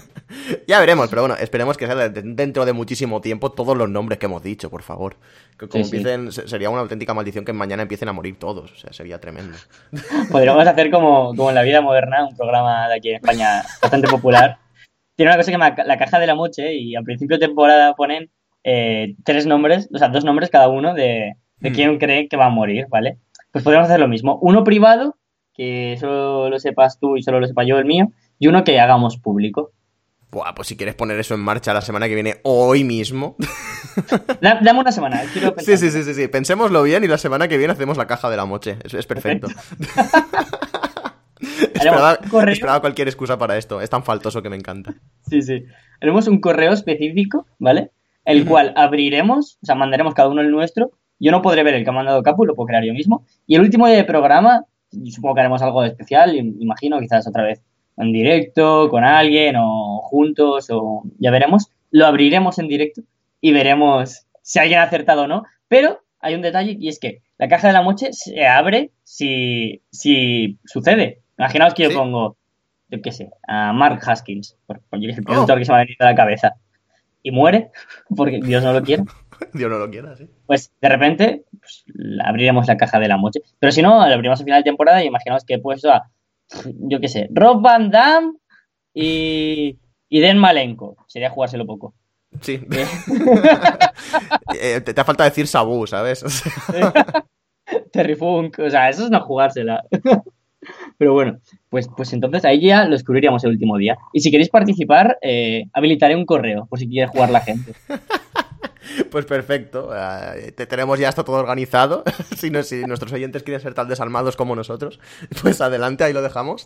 ya veremos, pero bueno, esperemos que sea de- dentro de muchísimo tiempo todos los nombres que hemos dicho, por favor. Que como sí, sí. empiecen, se- sería una auténtica maldición que mañana empiecen a morir todos, o sea, sería tremendo. Podríamos hacer como, como en la vida moderna, un programa de aquí en España bastante popular. Tiene una cosa que se llama La Caja de la Moche y al principio de temporada ponen eh, tres nombres, o sea, dos nombres cada uno de, de Hmm. quién cree que va a morir, ¿vale? Pues podríamos hacer lo mismo. Uno privado, que solo lo sepas tú y solo lo sepa yo el mío, y uno que hagamos público. Buah, pues si quieres poner eso en marcha la semana que viene, hoy mismo. Da- dame una semana, quiero Sí, pensar. sí, sí, sí, sí. Pensémoslo bien y la semana que viene hacemos la caja de la moche. Es, es perfecto. Haremos esperaba, un correo. esperaba cualquier excusa para esto. Es tan faltoso que me encanta. Sí, sí. Haremos un correo específico, ¿vale? El Ujú. cual abriremos, o sea, mandaremos cada uno el nuestro. Yo no podré ver el que ha mandado Capu, lo puedo crear yo mismo. Y el último día de programa, yo supongo que haremos algo de especial, im- imagino, quizás otra vez en directo, con alguien, o juntos, o ya veremos. Lo abriremos en directo y veremos si alguien ha acertado o no. Pero hay un detalle y es que la caja de la moche se abre si, si sucede. Imaginaos que yo ¿Sí? pongo yo qué sé, a Mark Haskins, por, por- es el primer Oh, luchador que se me ha venido a la cabeza, y muere, porque Dios no lo quiera, Dios no lo quiera, sí. pues de repente pues, la- abriremos la caja de la moche. Pero si no, la abrimos a final de temporada y imaginaos que he puesto a, yo qué sé, Rob Van Dam y, y Den Malenko. Sería jugárselo poco. Sí. Eh, Eh, te, te ha falta decir Sabu, ¿sabes? O sea, Terry Funk, o sea, eso es no jugársela. Pero bueno, pues, pues entonces ahí ya lo descubriríamos el último día. Y si queréis participar, eh, habilitaré un correo, por si quiere jugar la gente. Pues perfecto, uh, te tenemos ya esto todo organizado. si, no, si nuestros oyentes quieren ser tan desalmados como nosotros, pues adelante, ahí lo dejamos.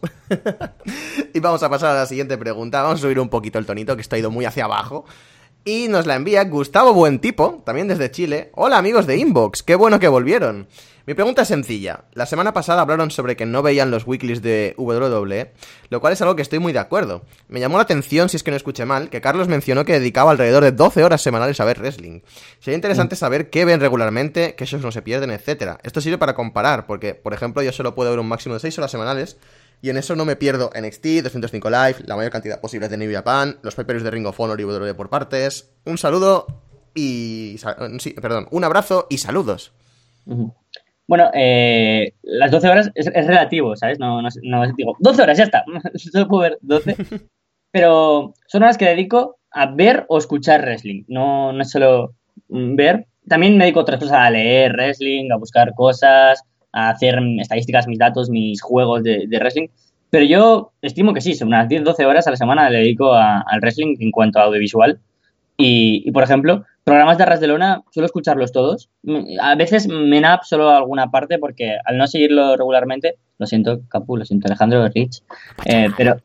Y vamos a pasar a la siguiente pregunta. Vamos a subir un poquito el tonito, que está ido muy hacia abajo. Y nos la envía Gustavo Buentipo, también desde Chile. Hola amigos de Inbox, qué bueno que volvieron. Mi pregunta es sencilla. La semana pasada hablaron sobre que no veían los weeklies de W W E, lo cual es algo que estoy muy de acuerdo. Me llamó la atención, si es que no escuché mal, que Carlos mencionó que dedicaba alrededor de doce horas semanales a ver wrestling. Sería interesante saber qué ven regularmente, qué shows no se pierden, etcétera. Esto sirve para comparar, porque, por ejemplo, yo solo puedo ver un máximo de seis horas semanales, y en eso no me pierdo N X T, doscientos cinco Live, la mayor cantidad posible de New Japan, los pay-per-views de Ring of Honor y W W E por partes. Un saludo y... Sí, perdón, un abrazo y saludos. Uh-huh. Bueno, eh, las doce horas es, es relativo, ¿sabes? No, no, no digo, doce horas, ya está. Solo puedo ver doce. Pero son horas que dedico a ver o escuchar wrestling. No, no es solo ver. También me dedico a otras cosas, a leer wrestling, a buscar cosas, a hacer estadísticas, mis datos, mis juegos de, de wrestling. Pero yo estimo que sí, son unas diez doce horas a la semana le dedico a, al wrestling en cuanto a audiovisual. Y, y, por ejemplo, programas de Arras de Lona suelo escucharlos todos. A veces me nap solo alguna parte porque al no seguirlo regularmente, lo siento, Capu, lo siento, Alejandro Rich, eh, pero,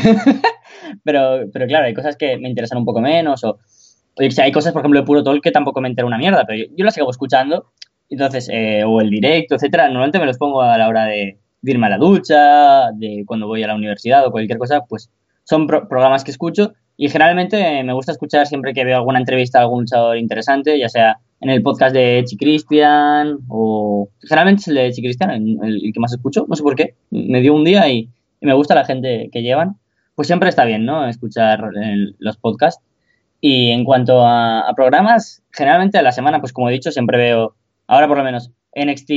pero pero claro, hay cosas que me interesan un poco menos o, o sea, hay cosas, por ejemplo, de Puro Talk que tampoco me entera una mierda, pero yo, yo las sigo escuchando, entonces, eh, o el directo, etcétera. Normalmente me los pongo a la hora de, de irme a la ducha, de cuando voy a la universidad o cualquier cosa, pues son pro- programas que escucho. Y generalmente me gusta escuchar siempre que veo alguna entrevista a algún luchador interesante, ya sea en el podcast de Echi Christian o... Generalmente es el de Echi Christian, el, el que más escucho, no sé por qué. Me dio un día y, y me gusta la gente que llevan. Pues siempre está bien, ¿no? Escuchar el, los podcasts. Y en cuanto a, a programas, generalmente a la semana, pues como he dicho, siempre veo, ahora por lo menos, N X T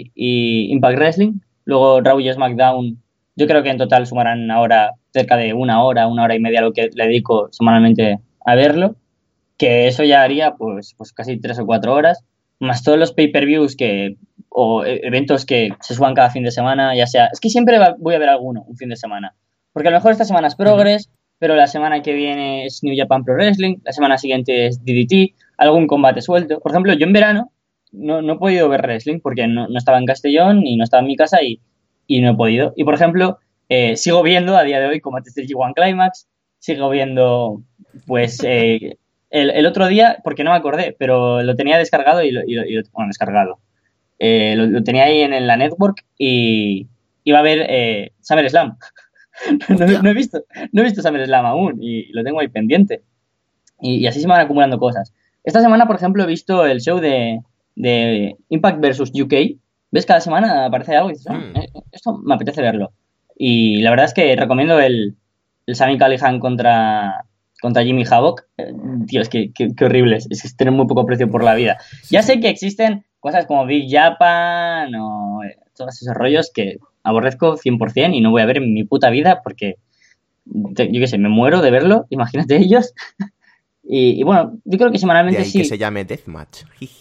y Impact Wrestling. Luego Raw y SmackDown. Yo creo que en total sumarán ahora cerca de una hora, una hora y media lo que le dedico semanalmente a verlo, que eso ya haría pues, pues casi tres o cuatro horas, más todos los pay-per-views que, o eventos que se suban cada fin de semana, ya sea... Es que siempre va, voy a ver alguno un fin de semana, porque a lo mejor esta semana es Progress, pero la semana que viene es New Japan Pro Wrestling, la semana siguiente es D D T, algún combate suelto. Por ejemplo, yo en verano no, no he podido ver wrestling porque no, no estaba en Castellón y no estaba en mi casa y y no he podido. Y, por ejemplo, eh, sigo viendo a día de hoy combates del G uno Climax, sigo viendo, pues, eh, el, el otro día, porque no me acordé, pero lo tenía descargado y lo, y lo, y lo bueno, descargado. Eh, lo, lo tenía ahí en, en la network y iba a ver eh, SummerSlam. no, no he visto, no he visto SummerSlam aún y lo tengo ahí pendiente. Y, y así se me van acumulando cosas. Esta semana, por ejemplo, he visto el show de, de Impact versus U K. ¿Ves? Cada semana aparece algo y dices, Mm. oh, esto me apetece verlo. Y la verdad es que recomiendo el, el Sami Callihan contra, contra Jimmy Havoc. Eh, Tío, es que, que, que horrible. Es, es tener muy poco precio por la vida. Sí, Ya sí. sé que existen cosas como Big Japan o eh, todos esos rollos que aborrezco cien por ciento y no voy a ver en mi puta vida porque, te- yo qué sé, me muero de verlo. Imagínate ellos. Y, y bueno, yo creo que De semanalmente ahí sí. que se llame Deathmatch.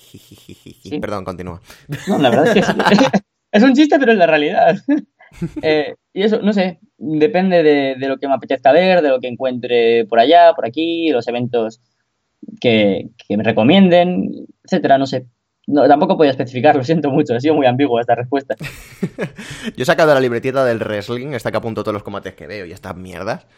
Sí. Perdón, continúa. No, la verdad es que sí. Es un chiste, pero es la realidad. Eh, y eso, no sé, depende de, de lo que me apetezca ver, de lo que encuentre por allá, por aquí, los eventos que, que me recomienden, etcétera, no sé. No, tampoco podía especificar, lo siento mucho, ha sido muy ambigua esta respuesta. Yo he sacado la libretita del wrestling, esta que apunto todos los combates que veo y estas mierdas.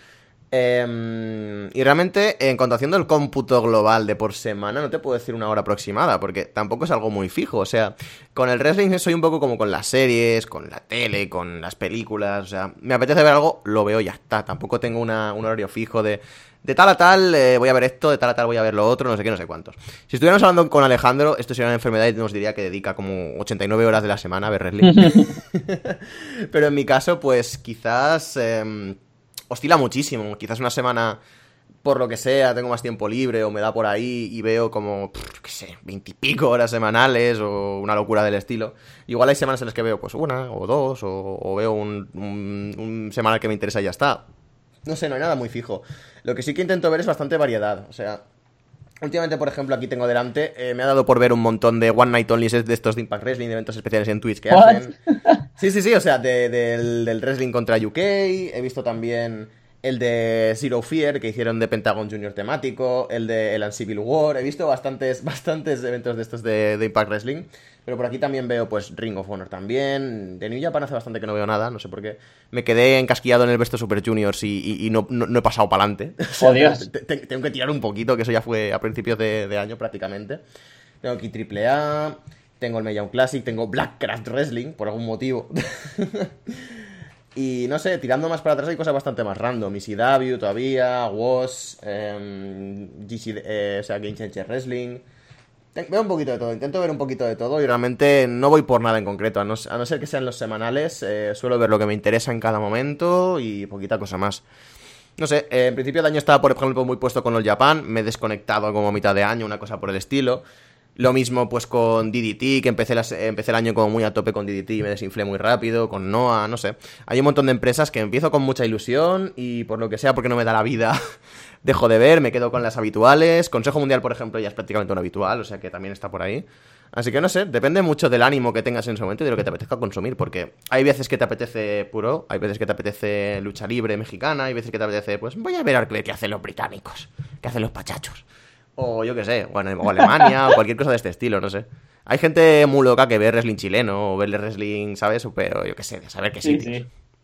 Eh, y realmente, en cuanto haciendo el cómputo global de por semana, no te puedo decir una hora aproximada, porque tampoco es algo muy fijo. O sea, con el wrestling soy un poco como con las series, con la tele, con las películas. O sea, me apetece ver algo, lo veo y ya está. Tampoco tengo una, un horario fijo de, de tal a tal eh, voy a ver esto, de tal a tal voy a ver lo otro, no sé qué, no sé cuántos. Si estuviéramos hablando con Alejandro, esto sería una enfermedad y nos diría que dedica como ochenta y nueve horas de la semana a ver wrestling. Pero en mi caso, pues quizás... Eh, oscila muchísimo. Quizás una semana, por lo que sea, tengo más tiempo libre o me da por ahí y veo como, pff, qué sé, veintipico horas semanales o una locura del estilo. Igual hay semanas en las que veo pues una o dos o, o veo un, un, un semanal que me interesa y ya está. No sé, no hay nada muy fijo. Lo que sí que intento ver es bastante variedad. O sea, últimamente, por ejemplo, aquí tengo delante, eh, me ha dado por ver un montón de One Night Onlys de estos de Impact Wrestling, de eventos especiales en Twitch que What? hacen. Sí, sí, sí, o sea, de, del, del wrestling contra U K. He visto también el de Zero Fear, que hicieron de Pentagon Junior temático, el de el Civil War. He visto bastantes, bastantes eventos de estos de, de Impact Wrestling. Pero por aquí también veo, pues, Ring of Honor también. De New Japan hace bastante que no veo nada, no sé por qué. Me quedé encasquillado en el Best of Super Juniors y, y, y no, no, no he pasado para adelante. ¡Oh, Dios! Tengo que tirar un poquito, que eso ya fue a principios de, de año prácticamente. Tengo aquí Triple A, tengo el Mae Young Classic, tengo Blackcraft Wrestling, por algún motivo. Y no sé, tirando más para atrás hay cosas bastante más random. E C W todavía, W O S, eh, G C, eh, o sea, Game Changer Wrestling. Veo un poquito de todo, intento ver un poquito de todo y realmente no voy por nada en concreto, a no, a no ser que sean los semanales, eh, suelo ver lo que me interesa en cada momento y poquita cosa más. No sé, eh, en principio de año estaba, por ejemplo, muy puesto con All Japan, me he desconectado como a mitad de año, una cosa por el estilo. Lo mismo pues con D D T, que empecé, las, empecé el año como muy a tope con D D T y me desinflé muy rápido, con Noah, no sé. Hay un montón de empresas que empiezo con mucha ilusión y por lo que sea, porque no me da la vida, dejo de ver, me quedo con las habituales. Consejo Mundial, por ejemplo, ya es prácticamente un habitual, o sea que también está por ahí. Así que no sé, depende mucho del ánimo que tengas en ese momento y de lo que te apetezca consumir, porque hay veces que te apetece puro, hay veces que te apetece lucha libre mexicana, hay veces que te apetece, pues voy a ver a ver qué hacen los británicos, qué hacen los pachachos. O yo qué sé, bueno, o Alemania, o cualquier cosa de este estilo, no sé. Hay gente muy loca que ve wrestling chileno, o ve wrestling, ¿sabes? Pero yo qué sé, de saber qué Sí, sitios. sí.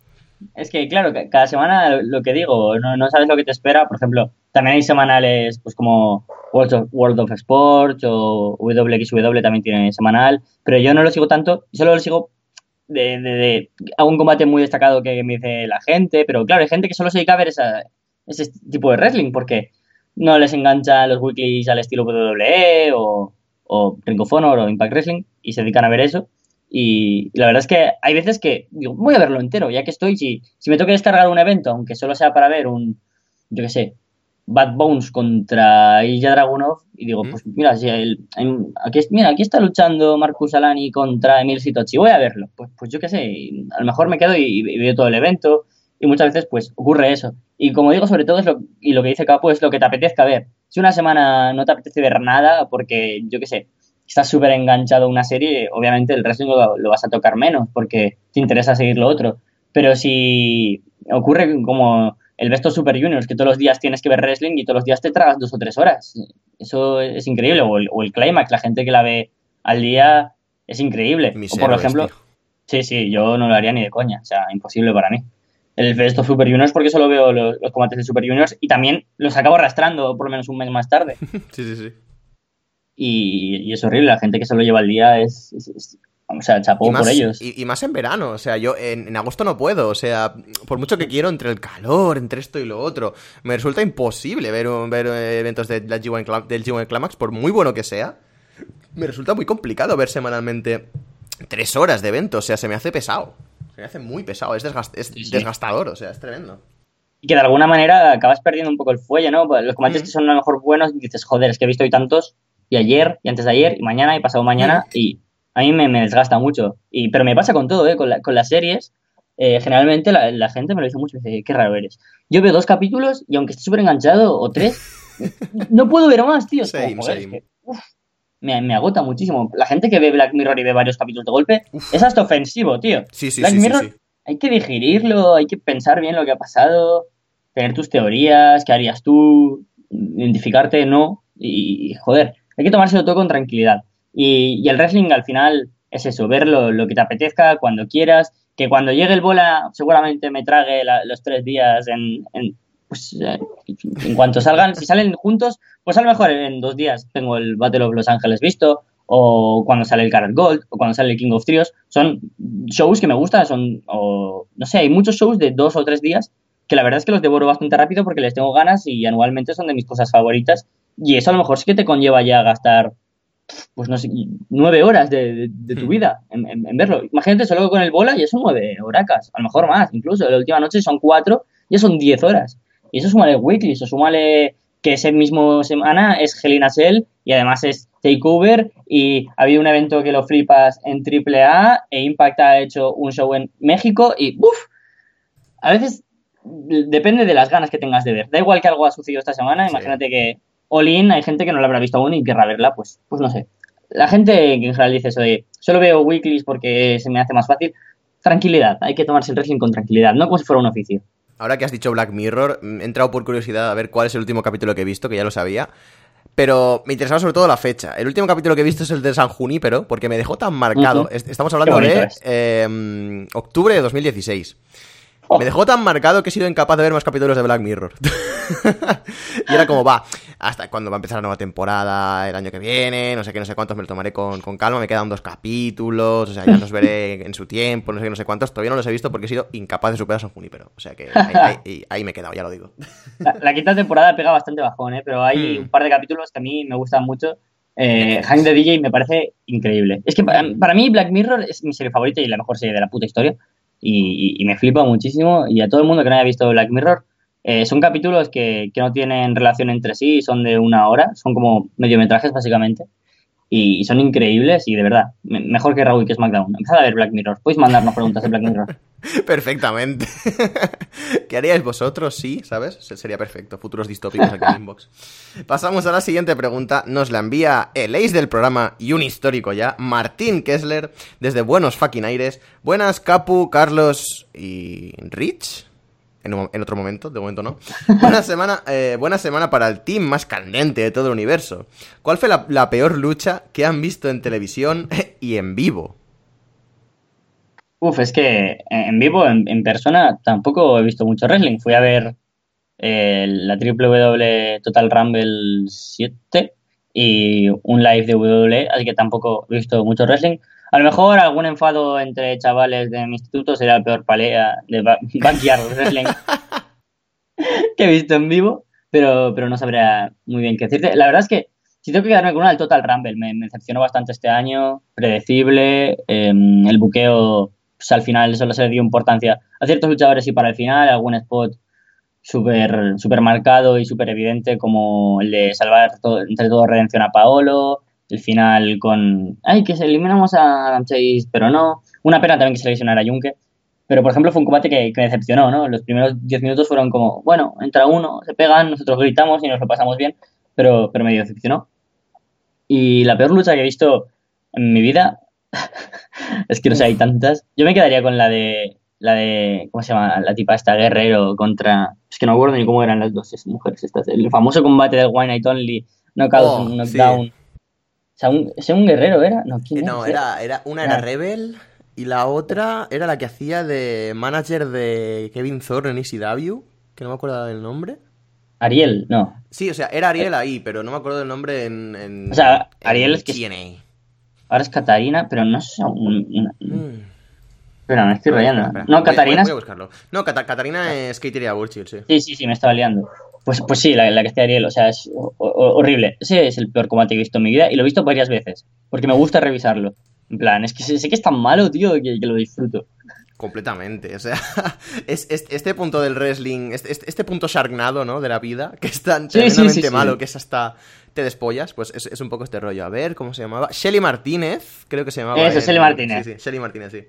Es que, claro, cada semana lo que digo, no, no sabes lo que te espera. Por ejemplo, también hay semanales pues como World of, World of Sports o W X W también tiene semanal, pero yo no lo sigo tanto, solo lo sigo de, de, de algún combate muy destacado que me dice la gente, pero claro, hay gente que solo se dedica a ver esa, ese tipo de wrestling porque no les enganchan los weeklies al estilo W W E o, o Ring of Honor o Impact Wrestling y se dedican a ver eso. Y la verdad es que hay veces que digo, voy a verlo entero, ya que estoy, si, si me toca descargar un evento, aunque solo sea para ver un, yo qué sé, Bad Bones contra Ilya Dragunov, y digo, ¿Mm? pues mira, si el, en, aquí, mira, aquí está luchando Marcus Alani contra Emil Sitochi, voy a verlo. Pues, pues yo qué sé, a lo mejor me quedo y, y veo todo el evento, y muchas veces pues ocurre eso. Y como digo, sobre todo es lo, y lo que dice Capo es lo que te apetezca ver. Si una semana no te apetece ver nada, porque yo qué sé, estás súper enganchado a una serie, obviamente el wrestling lo, lo vas a tocar menos porque te interesa seguir lo otro. Pero si ocurre como el Best of Super Juniors, que todos los días tienes que ver wrestling y todos los días te tragas dos o tres horas. Eso es increíble. O el, o el Climax, la gente que la ve al día es increíble. Mis O por héroes, ejemplo, tío. sí, sí, yo no lo haría ni de coña. O sea, imposible para mí. El Best of Super Juniors porque solo veo los, los combates de Super Juniors y también los acabo arrastrando por lo menos un mes más tarde. Sí, sí, sí. Y, y es horrible, la gente que se lo lleva al día es, es, es o sea, chapó Y más, por ellos. y, y más en verano, o sea, yo en, en agosto no puedo, o sea, por mucho que quiero, entre el calor, entre esto y lo otro, me resulta imposible ver, un- ver eh, eventos de la G uno Cla- del G uno Climax, por muy bueno que sea, me resulta muy complicado ver semanalmente tres horas de evento, o sea, se me hace pesado, se me hace muy pesado, es, desgast- es Sí, sí. desgastador, o sea, es tremendo. Y que de alguna manera acabas perdiendo un poco el fuelle, ¿no? Pues los combates Mm. que son a lo mejor buenos, dices, joder, es que he visto hoy tantos, y ayer, y antes de ayer, y mañana, y pasado mañana, y a mí me, me desgasta mucho. Y, pero me pasa con todo, ¿eh? Con, la- con las series, eh, generalmente la, la gente me lo dice mucho, me dice, qué raro eres. Yo veo dos capítulos, y aunque esté súper enganchado, o tres, no puedo ver más, tío. Es como, Same, joder, es same. que, uf, me, me agota muchísimo. La gente que ve Black Mirror y ve varios capítulos de golpe, es hasta ofensivo, tío. Sí, sí, Black sí, sí, Mirror, sí. hay que digerirlo, hay que pensar bien lo que ha pasado, tener tus teorías, qué harías tú, identificarte, no, y joder, hay que tomárselo todo con tranquilidad. Y, y el wrestling al final es eso, ver lo, lo que te apetezca cuando quieras, que cuando llegue el bola seguramente me trague la- los tres días en, en, pues, eh, en cuanto salgan, si salen juntos, pues a lo mejor en dos días tengo el Battle of Los Ángeles visto, o cuando sale el Carrot Gold, o cuando sale el King of Trios, son shows que me gustan, son, o no sé, hay muchos shows de dos o tres días que la verdad es que los devoro bastante rápido porque les tengo ganas y anualmente son de mis cosas favoritas. Y eso a lo mejor sí que te conlleva ya a gastar, pues no sé, nueve horas de, de, de tu vida en, en, en, verlo. Imagínate solo con el bola y eso nueve horacas, a lo mejor más, incluso. La última noche son cuatro, ya son diez horas. Y eso súmale weekly, eso súmale que ese mismo semana es Hell in a Cell y además es Takeover y ha habido un evento que lo flipas en Triple A e Impact ha hecho un show en México y ¡buf! A veces depende de las ganas que tengas de ver. Da igual que algo ha sucedido esta semana, Sí. imagínate que All In hay gente que no la habrá visto aún y querrá verla, pues, pues no sé. La gente en general dice eso de solo veo weeklies porque se me hace más fácil. Tranquilidad, hay que tomarse el wrestling con tranquilidad, no como si fuera un oficio. ahora que has dicho Black Mirror, he entrado por curiosidad a ver cuál es el último capítulo que he visto, que ya lo sabía. Pero me interesaba sobre todo la fecha. El último capítulo que he visto es el de San Junípero, porque me dejó tan marcado. Uh-huh. Estamos hablando de eh, octubre de dos mil dieciséis. Oh. Me dejó tan marcado que he sido incapaz de ver más capítulos de Black Mirror. Y era como, va, hasta cuando va a empezar la nueva temporada el año que viene, no sé qué, no sé cuántos, me lo tomaré con, con calma, me quedan dos capítulos, o sea, ya los veré en su tiempo, no sé qué, no sé cuántos. Todavía no los he visto porque he sido incapaz de superar San Junípero. O sea que ahí, ahí, ahí me he quedado, ya lo digo. La, la quinta temporada pega bastante bajón, ¿eh? Pero hay hmm. un par de capítulos que a mí me gustan mucho. Eh, Hank the D J me parece increíble. Es que para, para mí Black Mirror es mi serie favorita y la mejor serie de la puta historia. Y, y, y me flipa muchísimo. Y a todo el mundo que no haya visto Black Mirror, eh, son capítulos que, que no tienen relación entre sí, son de una hora, son como mediometrajes básicamente. Y, y son increíbles y de verdad, me, mejor que Raw y que SmackDown. Empezad a ver Black Mirror. Podéis mandarnos preguntas de Black Mirror. Perfectamente. ¿Qué haríais vosotros? Sí, ¿sabes? Sería perfecto. Futuros distópicos aquí en Inbox. Pasamos a la siguiente pregunta. Nos la envía el ace del programa y un histórico ya, Martín Kessler, desde Buenos Fucking Aires. Buenas, Capu, Carlos y Rich. En, un, en otro momento, de momento no. Buena semana, eh, buena semana para el team más candente de todo el universo. ¿Cuál fue la, la peor lucha que han visto en televisión y en vivo? Uf, es que en vivo, en, en persona, tampoco he visto mucho wrestling. Fui a ver eh, la W W Total Rumble siete y un live de W W E, así que tampoco he visto mucho wrestling. A lo mejor algún enfado entre chavales de mi instituto sería la peor pelea de ba- Backyard Wrestling que he visto en vivo, pero, pero no sabría muy bien qué decirte. La verdad es que si tengo que quedarme con una, el Total Rumble me, me decepcionó bastante este año, predecible, eh, el buqueo, pues al final solo se le dio importancia a ciertos luchadores y para el final algún spot súper super marcado y súper evidente como el de salvar todo, entre todo redención a Paolo, el final con ay, que se eliminamos a Adam Chase, pero no, una pena también que se lesionara a Junke, pero por ejemplo fue un combate que, que me decepcionó, ¿no? Los primeros diez minutos fueron como, bueno, entra uno, se pegan, nosotros gritamos y nos lo pasamos bien, pero, pero me decepcionó. Y la peor lucha que he visto en mi vida es que no sé, hay tantas. Yo me quedaría con la de la de, ¿cómo se llama? La tipa esta, Guerrero contra... Es que no me acuerdo ni cómo eran las dos mujeres estas. El famoso combate del One Night Only, Knockout, oh, Knockdown. Sí. O sea, un, ¿ese un guerrero era? No, ¿quién eh, no era? era una era, era Rebel y la otra era la que hacía de manager de Kevin Thorne en E C W, que no me acuerdo del nombre. Ariel, no. Sí, o sea, era Ariel ahí, pero no me acuerdo del nombre en, en o sea, Ariel en es que T N A. Ahora es Catarina, pero no es un, una... mm. Espera, me estoy no, rayando. Espera, espera. No, Catarina. Voy, voy a buscarlo. No, Cat- Catarina es Katie Burchill, sí. Sí, sí, sí, me estaba liando. Pues, pues sí, la, la que está Ariel, o sea, es o, o, horrible. Ese es el peor combate que he visto en mi vida y lo he visto varias veces, porque me gusta revisarlo. En plan, es que sé, sé que es tan malo, tío, que, que lo disfruto. Completamente, o sea, es, es este punto del wrestling, este, este punto Sharknado, ¿no? De la vida, que es tan sí, tremendamente sí, sí, malo sí. que es hasta te despollas, pues es, es un poco este rollo. A ver, ¿cómo se llamaba? Shelly Martínez, creo que se llamaba. Eso, en... Shelly Martínez. Sí, sí, Shelly Martínez, sí.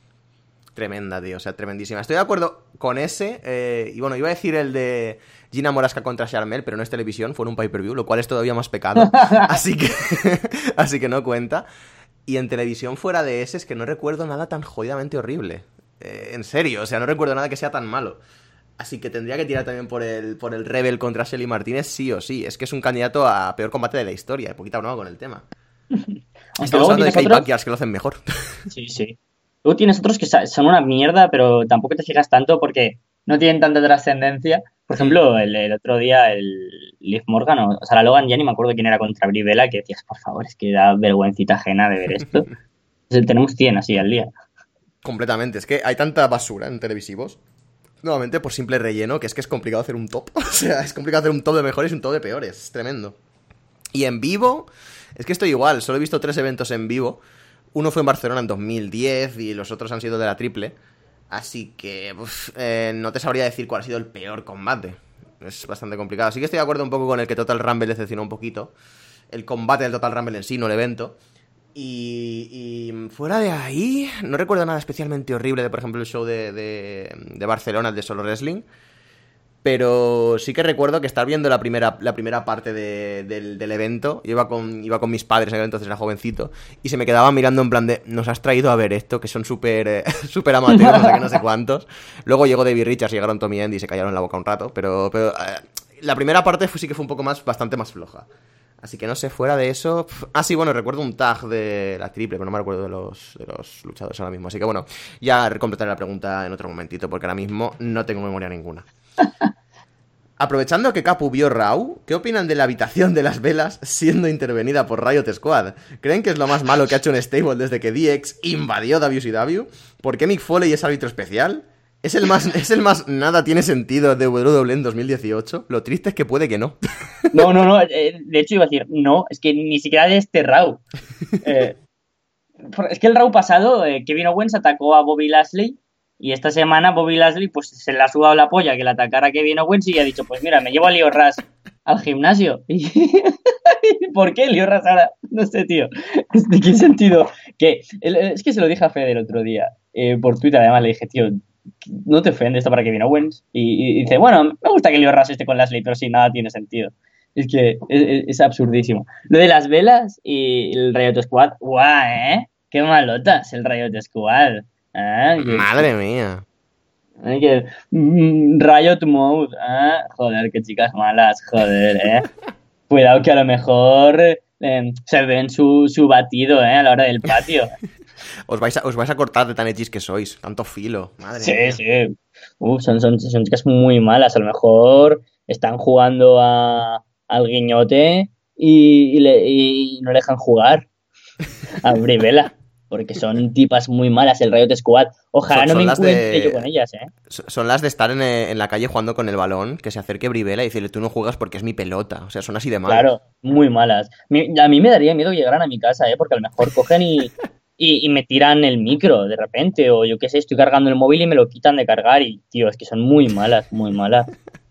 Tremenda, tío, o sea, tremendísima. Estoy de acuerdo con ese, eh, y bueno, iba a decir el de Gina Morasca contra Sharmell, pero no es televisión, fue en un pay-per-view, lo cual es todavía más pecado, así que, así que no cuenta. Y en televisión fuera de ese es que no recuerdo nada tan jodidamente horrible. Eh, en serio, o sea, no recuerdo nada que sea tan malo. Así que tendría que tirar también por el, por el Rebel contra Shelly Martínez, sí o sí. Es que es un candidato a peor combate de la historia, de poquita broma con el tema. Estamos hablando de que hay otros... backyards que lo hacen mejor. Sí, sí. Luego tienes otros que son una mierda, pero tampoco te fijas tanto porque no tienen tanta trascendencia. Por ejemplo, el, el otro día, el Liv Morgan o Sarah Logan, ya ni me acuerdo quién era contra Brie Bella, que decías, por favor, es que da vergüencita ajena de ver esto. Entonces, tenemos cien así al día. Completamente, es que hay tanta basura en televisivos. Nuevamente, por simple relleno, que es que es complicado hacer un top. O sea, es complicado hacer un top de mejores y un top de peores. Es tremendo. Y en vivo, es que estoy igual. Solo he visto tres eventos en vivo. Uno fue en Barcelona en dos mil diez y los otros han sido de la triple. Así que uf, eh, no te sabría decir cuál ha sido el peor combate. Es bastante complicado. Así que estoy de acuerdo un poco con el que Total Rumble decepcionó un poquito. El combate del Total Rumble en sí, no el evento. Y, y fuera de ahí, no recuerdo nada especialmente horrible de, por ejemplo, el show de, de, de Barcelona, el de Solo Wrestling. Pero sí que recuerdo que estar viendo la primera, la primera parte de, del, del evento, iba con, iba con mis padres, en aquel entonces era jovencito, y se me quedaban mirando en plan de, nos has traído a ver esto, que son súper eh, súper amateurs, no sé qué, no sé cuántos. Luego llegó David Richards, llegaron Tommy End y se callaron la boca un rato, pero, pero eh, la primera parte fue, sí que fue un poco más, bastante más floja. Así que no sé, fuera de eso... Pff, ah, sí, bueno, recuerdo un tag de la triple, pero no me recuerdo de los, de los luchadores ahora mismo. Así que bueno, ya completaré la pregunta en otro momentito, porque ahora mismo no tengo memoria ninguna. Aprovechando que Capu vio Raw, ¿qué opinan de la habitación de las velas siendo intervenida por Riot Squad? ¿Creen que es lo más malo que ha hecho un stable desde que D X invadió W C W? ¿Por qué Mick Foley es árbitro especial? ¿Es el más, es el más nada tiene sentido de W W E en dos mil dieciocho? Lo triste es que puede que no. No, no, no. eh, De hecho, iba a decir, no, es que ni siquiera de este Raw. Eh, es que el Raw pasado, eh, Kevin Owens atacó a Bobby Lashley. Y esta semana Bobby Lashley pues se le ha sudado la polla que le atacara a Kevin Owens y ha dicho, pues mira, me llevo a Lio Rush al gimnasio. Y ¿por qué Lio Rush ahora? No sé, tío. ¿De qué sentido? Que es que se lo dije a Fede el otro día eh, por Twitter, además le dije, tío, no te ofende esto para Kevin Owens. Y, y dice, bueno, me gusta que Lio Rush esté con Lashley, pero sí, nada tiene sentido. Es que es, es absurdísimo. Lo de las velas y el Riot Squad, guau, ¿eh? Qué malotas el Riot Squad. Ah, que, Madre mía. que, mm, Riot Mode. Ah, joder, qué chicas malas, joder, eh. Cuidado que a lo mejor eh, se ven su, su batido, eh, a la hora del patio. Os vais, a, os vais a cortar de tan hechis que sois. Tanto filo. Madre Sí, mía. sí. Uf, son, son, son chicas muy malas. A lo mejor están jugando a, al guiñote y, y, le, y no le dejan jugar a Brivela. Porque son tipas muy malas el Riot Squad. Ojalá Son, no son me las encuentre de... yo con ellas, ¿eh? Son las de estar en, en la calle jugando con el balón, que se acerque Brivela y decirle, tú no juegas porque es mi pelota. O sea, son así de malas. Claro, muy malas. Mi- A mí me daría miedo que llegaran a mi casa, ¿eh? Porque a lo mejor cogen y, y, y me tiran el micro de repente. O yo qué sé, estoy cargando el móvil y me lo quitan de cargar. Y, tío, es que son muy malas, muy malas.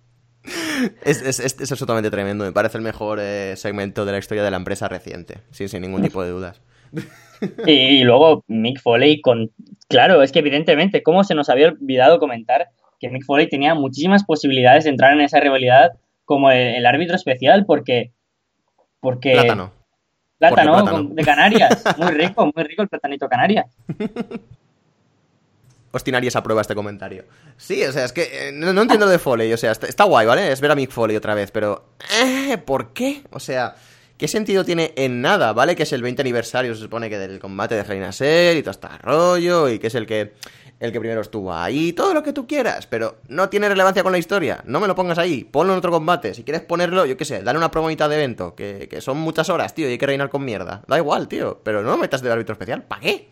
Es, es, es, es absolutamente tremendo. Me parece el mejor eh, segmento de la historia de la empresa reciente. Sí, sin ningún tipo de dudas. Y, y luego Mick Foley con... Claro, es que evidentemente, ¿cómo se nos había olvidado comentar que Mick Foley tenía muchísimas posibilidades de entrar en esa rivalidad como el, el árbitro especial? Porque... porque Plátano. Plátano, Porque plátano. con- de Canarias. Muy rico, muy rico el platanito Canarias. Ostinarias aprueba este comentario. Sí, o sea, es que eh, no, no entiendo lo de Foley. O sea, está, está guay, ¿vale? Es ver a Mick Foley otra vez, pero... Eh, ¿por qué? O sea... ¿Qué sentido tiene en nada, vale? Que es el veinte aniversario, se supone que del combate de Hell in a Cell y todo este rollo, y que es el que el que primero estuvo ahí, todo lo que tú quieras, pero no tiene relevancia con la historia. No me lo pongas ahí, ponlo en otro combate. Si quieres ponerlo, yo qué sé, dale una promo a mitad de evento, que, que son muchas horas, tío, y hay que reinar con mierda. Da igual, tío, pero no lo metas de árbitro especial, ¿para qué?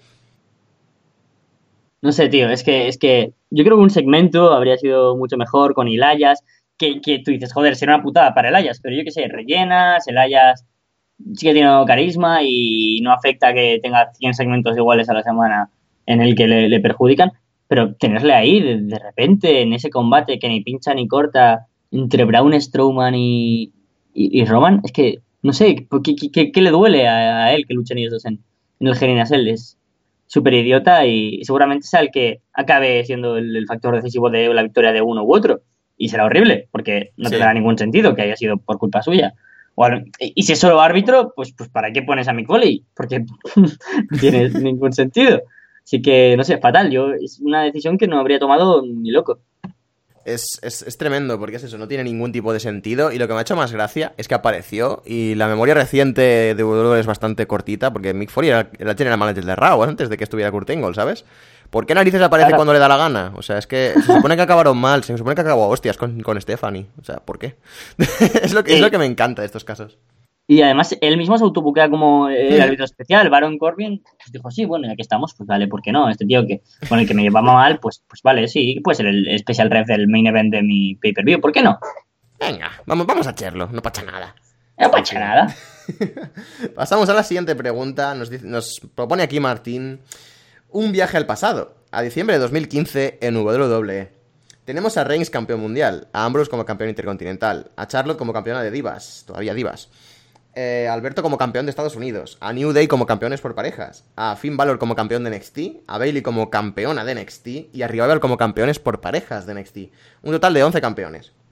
No sé, tío, es que, es que yo creo que un segmento habría sido mucho mejor con Ilayas, que, que tú dices, joder, será una putada para Ilayas, pero yo qué sé, rellenas, Ilayas sí que tiene carisma y no afecta que tenga cien segmentos iguales a la semana en el que le, le perjudican, pero tenerle ahí de, de repente en ese combate que ni pincha ni corta entre Braun Strowman y, y, y Roman, es que no sé, ¿qué, qué, qué le duele a, a él que luchen ellos dos en, en el Hell in a Cell? Es súper idiota y seguramente sea el que acabe siendo el, el factor decisivo de la victoria de uno u otro. Y será horrible, porque no Sí. tendrá ningún sentido que haya sido por culpa suya. O al- y si es solo árbitro, pues, pues ¿para qué pones a Mick Foley? Porque no tiene ningún sentido. Así que, no sé, fatal. Yo, es una decisión que no habría tomado ni loco. Es, es, es tremendo, porque es eso, no tiene ningún tipo de sentido. Y lo que me ha hecho más gracia es que apareció. Y la memoria reciente de W W E es bastante cortita, porque Mick Foley era, era el general manager de Raw antes de que estuviera Kurt Angle, ¿sabes? ¿Por qué narices aparece Claro. cuando le da la gana? O sea, es que se supone que acabaron mal, se supone que acabó a hostias con, con Stephanie. O sea, ¿por qué? es, lo que, es Eh, lo que me encanta de estos casos. Y además, él mismo se autobuquea como el árbitro especial. Baron Corbin pues dijo, sí, bueno, ya que estamos, pues vale, ¿por qué no? Este tío que con el que me llevaba mal, pues, pues vale, sí, puede ser el special ref del main event de mi pay-per-view, ¿por qué no? Venga, vamos, vamos a echarlo, no pasa nada. No pasa nada. Pasamos a la siguiente pregunta. Nos, dice- nos propone aquí Martín un viaje al pasado, a diciembre de dos mil quince en W W E. Tenemos a Reigns campeón mundial, a Ambrose como campeón intercontinental, a Charlotte como campeona de divas, todavía divas, eh, a Alberto como campeón de Estados Unidos, a New Day como campeones por parejas, a Finn Balor como campeón de N X T, a Bayley como campeona de N X T y a Revival como campeones por parejas de N X T. Un total de once campeones.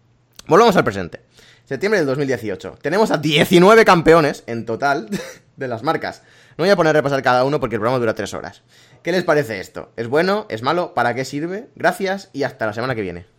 Volvamos al presente. Septiembre del dos mil dieciocho. Tenemos a diecinueve campeones en total de las marcas. No voy a poner a repasar cada uno porque el programa dura tres horas. ¿Qué les parece esto? ¿Es bueno? ¿Es malo? ¿Para qué sirve? Gracias y hasta la semana que viene.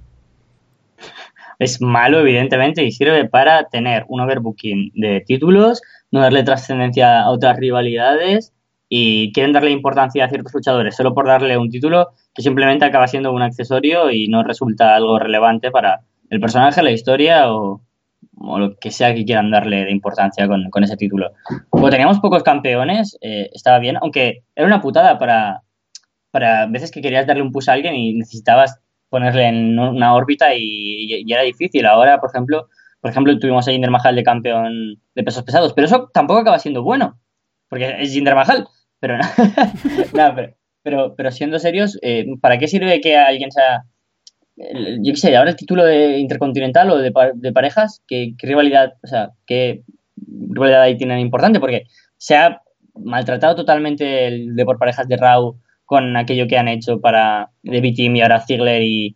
Es malo, evidentemente, y sirve para tener un overbooking de títulos, no darle trascendencia a otras rivalidades y quieren darle importancia a ciertos luchadores solo por darle un título que simplemente acaba siendo un accesorio y no resulta algo relevante para el personaje, la historia o, o lo que sea que quieran darle de importancia con, con ese título. Como teníamos pocos campeones, eh, estaba bien, aunque era una putada para, para veces que querías darle un push a alguien y necesitabas ponerle en una órbita y, y era difícil. Ahora, por ejemplo, por ejemplo, tuvimos a Jinder Mahal de campeón de pesos pesados, pero eso tampoco acaba siendo bueno, porque es Jinder Mahal, pero no, no, pero, pero, pero siendo serios, eh, ¿para qué sirve que alguien sea, yo qué sé, ahora el título de intercontinental o de, de parejas, ¿qué, qué rivalidad, o sea, qué rivalidad ahí tienen importante? Porque se ha maltratado totalmente el de por parejas de Raw con aquello que han hecho para The B-Team y ahora Ziggler y,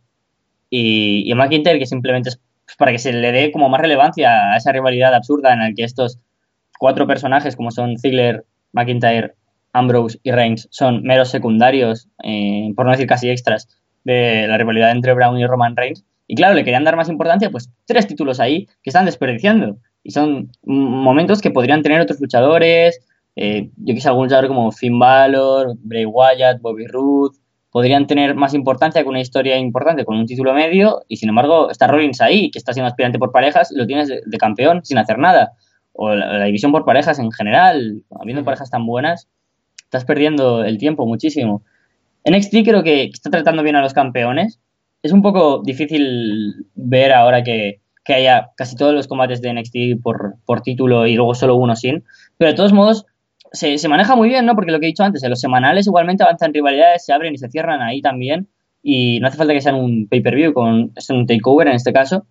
y, y McIntyre, que simplemente es para que se le dé como más relevancia a esa rivalidad absurda en la que estos cuatro personajes, como son Ziggler, McIntyre, Ambrose y Reigns, son meros secundarios, eh, por no decir casi extras, de la rivalidad entre Braun y Roman Reigns. Y claro, le querían dar más importancia, pues tres títulos ahí que están desperdiciando. Y son momentos que podrían tener otros luchadores. Eh, yo quise algún luchador como Finn Balor, Bray Wyatt, Bobby Roode, podrían tener más importancia con una historia importante, con un título medio, y sin embargo está Rollins ahí, que está siendo aspirante por parejas, y lo tienes de, de campeón sin hacer nada. O la, la división por parejas en general, habiendo uh-huh. parejas tan buenas, estás perdiendo el tiempo muchísimo. N X T creo que está tratando bien a los campeones. Es un poco difícil ver ahora que, que haya casi todos los combates de N X T por, por título y luego solo uno sin, pero de todos modos Se, se maneja muy bien, ¿no? Porque lo que he dicho antes, en los semanales igualmente avanzan rivalidades, se abren y se cierran ahí también, y no hace falta que sean un pay-per-view, con, es un takeover en este caso,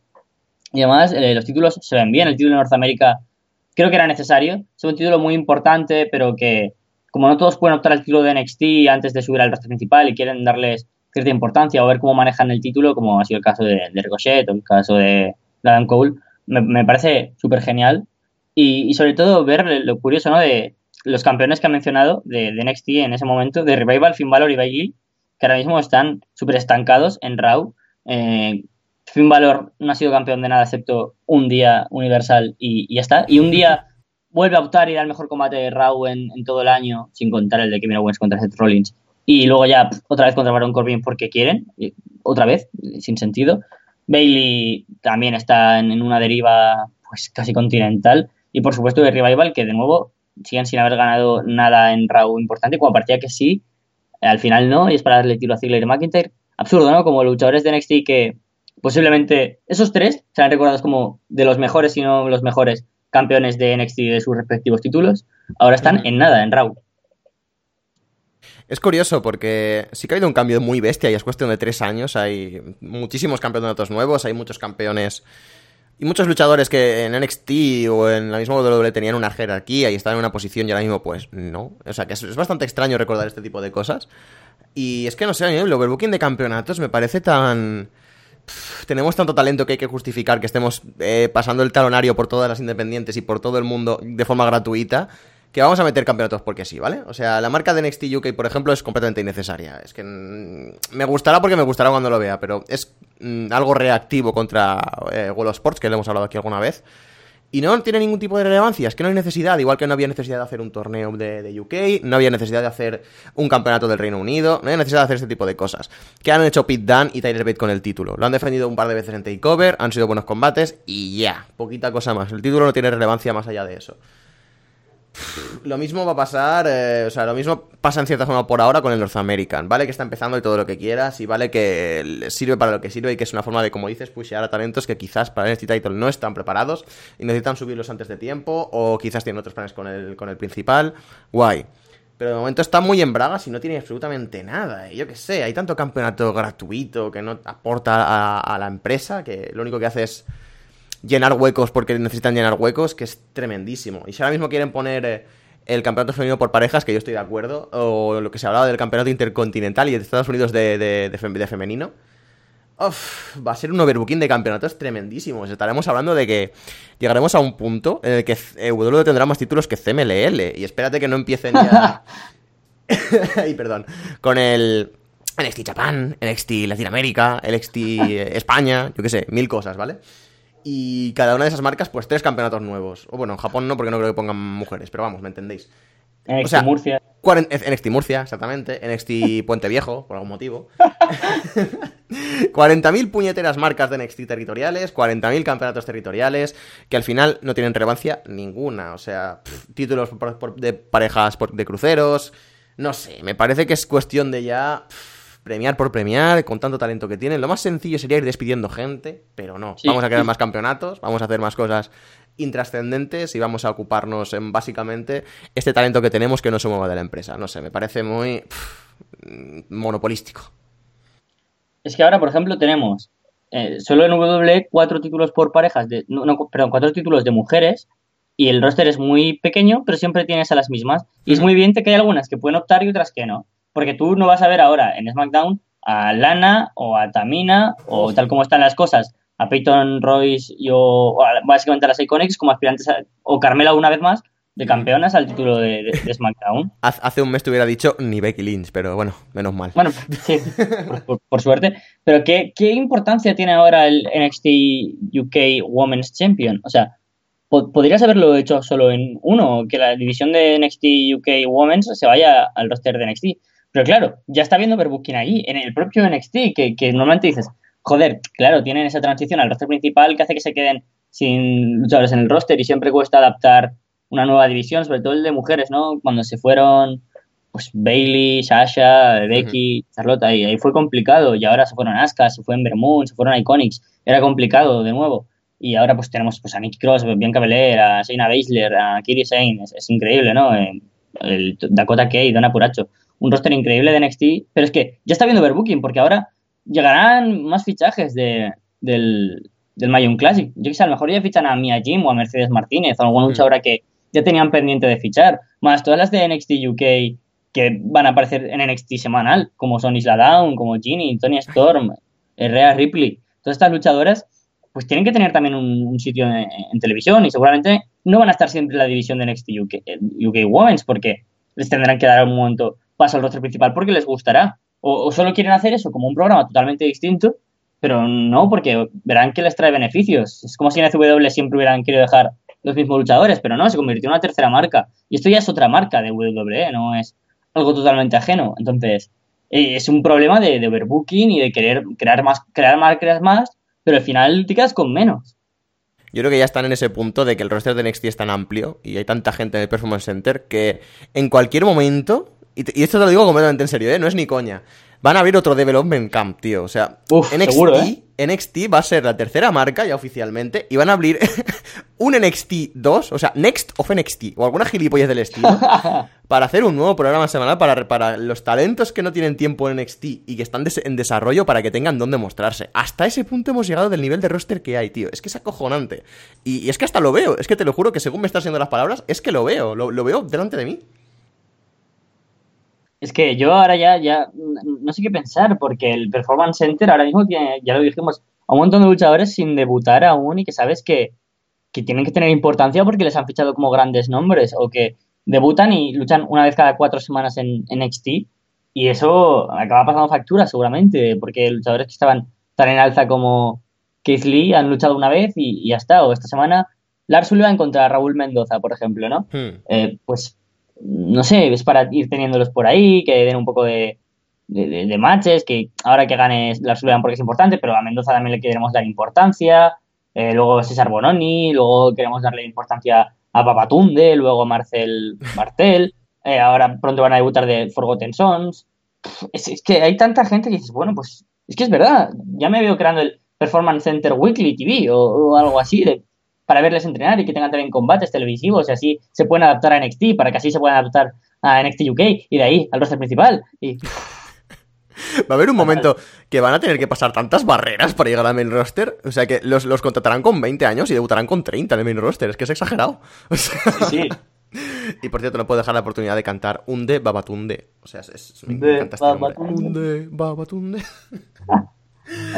y además eh, los títulos se ven bien. El título de Norteamérica creo que era necesario, es un título muy importante, pero que como no todos pueden optar al título de N X T antes de subir al roster principal y quieren darles cierta importancia o ver cómo manejan el título, como ha sido el caso de, de Ricochet o el caso de Adam Cole, me, me parece súper genial, y, y sobre todo ver lo curioso, ¿no?, de los campeones que ha mencionado de, de N X T en ese momento, de Revival, Finn Balor y Bayley, que ahora mismo están súper estancados en Raw. Eh, Finn Balor no ha sido campeón de nada excepto un día Universal y, y ya está. Y un día vuelve a optar y da el mejor combate de Raw en, en todo el año, sin contar el de Kevin Owens contra Seth Rollins. Y luego ya pff, otra vez contra Baron Corbin porque quieren, y otra vez, sin sentido. Bayley también está en, en una deriva pues casi continental. Y por supuesto de Revival, que de nuevo siguen sin haber ganado nada en Raw importante, cuando parecía que sí, al final no, y es para darle tiro a Ziggler y McIntyre. Absurdo, ¿no? Como luchadores de N X T que posiblemente esos tres serán recordados como de los mejores, si no los mejores campeones de N X T de sus respectivos títulos, ahora están en nada, en Raw. Es curioso porque sí que ha habido un cambio muy bestia y es cuestión de tres años, hay muchísimos campeonatos nuevos, hay muchos campeones y muchos luchadores que en N X T o en la misma W W E tenían una jerarquía y estaban en una posición y ahora mismo pues no. O sea que es, es bastante extraño recordar este tipo de cosas. Y es que no sé, a mí el overbooking de campeonatos me parece tan... Pff, tenemos tanto talento que hay que justificar que estemos eh, pasando el talonario por todas las independientes y por todo el mundo de forma gratuita, que vamos a meter campeonatos porque sí, ¿vale? O sea, la marca de N X T U K, por ejemplo, es completamente innecesaria. Es que mmm, me gustará porque me gustará cuando lo vea, pero es mmm, algo reactivo contra eh, World of Sports, que le hemos hablado aquí alguna vez. Y no tiene ningún tipo de relevancia, es que no hay necesidad, igual que no había necesidad de hacer un torneo de, de U K, no había necesidad de hacer un campeonato del Reino Unido, no hay necesidad de hacer este tipo de cosas. Que han hecho Pete Dunne y Tyler Bate con el título. Lo han defendido un par de veces en TakeOver, han sido buenos combates y ya, poquita cosa más. El título no tiene relevancia más allá de eso. Lo mismo va a pasar, eh, o sea, lo mismo pasa en cierta forma por ahora con el North American, vale que está empezando y todo lo que quieras, y vale que sirve para lo que sirve y que es una forma de, como dices, pushear a talentos que quizás para el N X T Title no están preparados y necesitan subirlos antes de tiempo, o quizás tienen otros planes con el, con el principal, guay. Pero de momento está muy en bragas y no tiene absolutamente nada, y yo qué sé, hay tanto campeonato gratuito que no aporta a, a la empresa, que lo único que hace es llenar huecos porque necesitan llenar huecos, que es tremendísimo. Y si ahora mismo quieren poner eh, el campeonato femenino por parejas, que yo estoy de acuerdo, o lo que se hablaba del campeonato intercontinental y de Estados Unidos de, de, de, fem- de femenino, Uf, va a ser un overbooking de campeonatos tremendísimos. Estaremos hablando de que llegaremos a un punto en el que W W E tendrá más títulos que C M L L. Y espérate que no empiecen ya... Ay, perdón. Con el N X T Japan, N X T Latinoamérica, N X T España, yo qué sé, mil cosas, ¿vale? Y cada una de esas marcas, pues tres campeonatos nuevos. O bueno, en Japón no, porque no creo que pongan mujeres, pero vamos, ¿me entendéis? N X T O sea, Murcia. cuarenta N X T Murcia, exactamente. N X T Puente Viejo, por algún motivo. cuarenta mil puñeteras marcas de N X T territoriales, cuarenta mil campeonatos territoriales, que al final no tienen relevancia ninguna. O sea, pff, títulos por, por, de parejas por, de cruceros. No sé, me parece que es cuestión de ya pff, premiar por premiar, con tanto talento que tienen. Lo más sencillo sería ir despidiendo gente, pero no. Sí. Vamos a crear más campeonatos, vamos a hacer más cosas intrascendentes y vamos a ocuparnos en básicamente este talento que tenemos que no se mueva de la empresa. No sé, me parece muy pff, monopolístico. Es que ahora, por ejemplo, tenemos eh, solo en W W E cuatro títulos por parejas, de, no, no, perdón, cuatro títulos de mujeres y el roster es muy pequeño, pero siempre tienes a las mismas. Y es muy evidente que hay algunas que pueden optar y otras que no. Porque tú no vas a ver ahora en SmackDown a Lana o a Tamina o tal como están las cosas, a Peyton Royce y o, o a, básicamente a las Iconics como aspirantes a, o Carmela una vez más de campeonas al título de, de, de SmackDown. Hace un mes te hubiera dicho ni Becky Lynch, pero bueno, menos mal. Bueno, sí, por, por, por suerte. Pero ¿qué, ¿qué importancia tiene ahora el N X T U K Women's Champion? O sea, podrías haberlo hecho solo en uno, que la división de N X T U K Women's se vaya al roster de N X T. Pero claro, ya está viendo overbooking ahí, en el propio N X T, que, que normalmente dices, joder, claro, tienen esa transición al roster principal que hace que se queden sin luchadores en el roster y siempre cuesta adaptar una nueva división, sobre todo el de mujeres, ¿no? Cuando se fueron, pues, Bayley, Sasha, Becky, uh-huh. Charlotte, ahí, ahí fue complicado. Y ahora se fueron a Asuka, se fue Ember Moon, se fueron a Iconics. Era complicado de nuevo. Y ahora pues tenemos pues a Nikki Cross, Bianca Belair, a Shayna Baszler, a Kairi Sane. Es, es increíble, ¿no? El, el Dakota Kai, Donna Puracho. Un roster increíble de N X T. Pero es que ya está viendo overbooking, porque ahora llegarán más fichajes de, del, del Mayon Classic. Yo que sé, a lo mejor ya fichan a Mia Jim o a Mercedes Martínez o a alguna luchadora mm. que ya tenían pendiente de fichar. Más todas las de N X T U K que van a aparecer en N X T semanal, como son Isla Dawn, como Ginny, Toni Storm, Rhea Ripley. Todas estas luchadoras pues tienen que tener también un, un sitio en, en televisión y seguramente no van a estar siempre en la división de N X T U K, U K Women's porque les tendrán que dar un momento paso al roster principal porque les gustará. O, o solo quieren hacer eso como un programa totalmente distinto, pero no porque verán que les trae beneficios. Es como si en F W siempre hubieran querido dejar los mismos luchadores, pero no, se convirtió en una tercera marca. Y esto ya es otra marca de W W E, no es algo totalmente ajeno. Entonces, eh, es un problema de, de overbooking y de querer crear más, crear marcas más, pero al final te quedas con menos. Yo creo que ya están en ese punto de que el roster de N X T es tan amplio y hay tanta gente en el Performance Center que en cualquier momento, y, te, y esto te lo digo completamente en serio, ¿eh? No es ni coña, van a abrir otro Development Camp, tío. O sea, Uf, N X T, seguro, ¿eh? N X T va a ser la tercera marca ya oficialmente y van a abrir un N X T dos, o sea, Next of N X T o alguna gilipollez del estilo para hacer un nuevo programa semanal para, para los talentos que no tienen tiempo en N X T y que están des- en desarrollo para que tengan dónde mostrarse. Hasta ese punto hemos llegado del nivel de roster que hay, tío. Es que es acojonante. Y, y es que hasta lo veo. Es que te lo juro que según me estás haciendo las palabras, es que lo veo. Lo, lo veo delante de mí. Es que yo ahora ya, ya no sé qué pensar, porque el Performance Center ahora mismo tiene, ya lo dijimos, a un montón de luchadores sin debutar aún y que sabes que, que tienen que tener importancia porque les han fichado como grandes nombres o que debutan y luchan una vez cada cuatro semanas en, en N X T y eso acaba pasando factura seguramente porque luchadores que estaban tan en alza como Keith Lee han luchado una vez y, y ya está. O esta semana Lars Sullivan contra Raúl Mendoza, por ejemplo, ¿no? Hmm. Eh, pues no sé, es para ir teniéndolos por ahí, que den un poco de, de, de, de matches, que ahora que gane Lars Sullivan porque es importante, pero a Mendoza también le queremos dar importancia, eh, luego César Bononi, luego queremos darle importancia a Babatunde, luego a Marcel Martel, eh, ahora pronto van a debutar de Forgotten Sons. Es, es que hay tanta gente que dices, bueno, pues es que es verdad, ya me veo creando el Performance Center Weekly T V o, o algo así de para verles entrenar y que tengan también combates televisivos y así se pueden adaptar a N X T, para que así se puedan adaptar a N X T U K y de ahí al roster principal. Y... Va a haber un momento que van a tener que pasar tantas barreras para llegar al main roster, o sea que los, los contratarán con veinte años y debutarán con treinta en el main roster, es que es exagerado. O sea... Sí, sí. Y por cierto, no puedo dejar la oportunidad de cantar Unde Babatunde. O sea, es, es, me de encanta este nombre. Unde Babatunde. A mí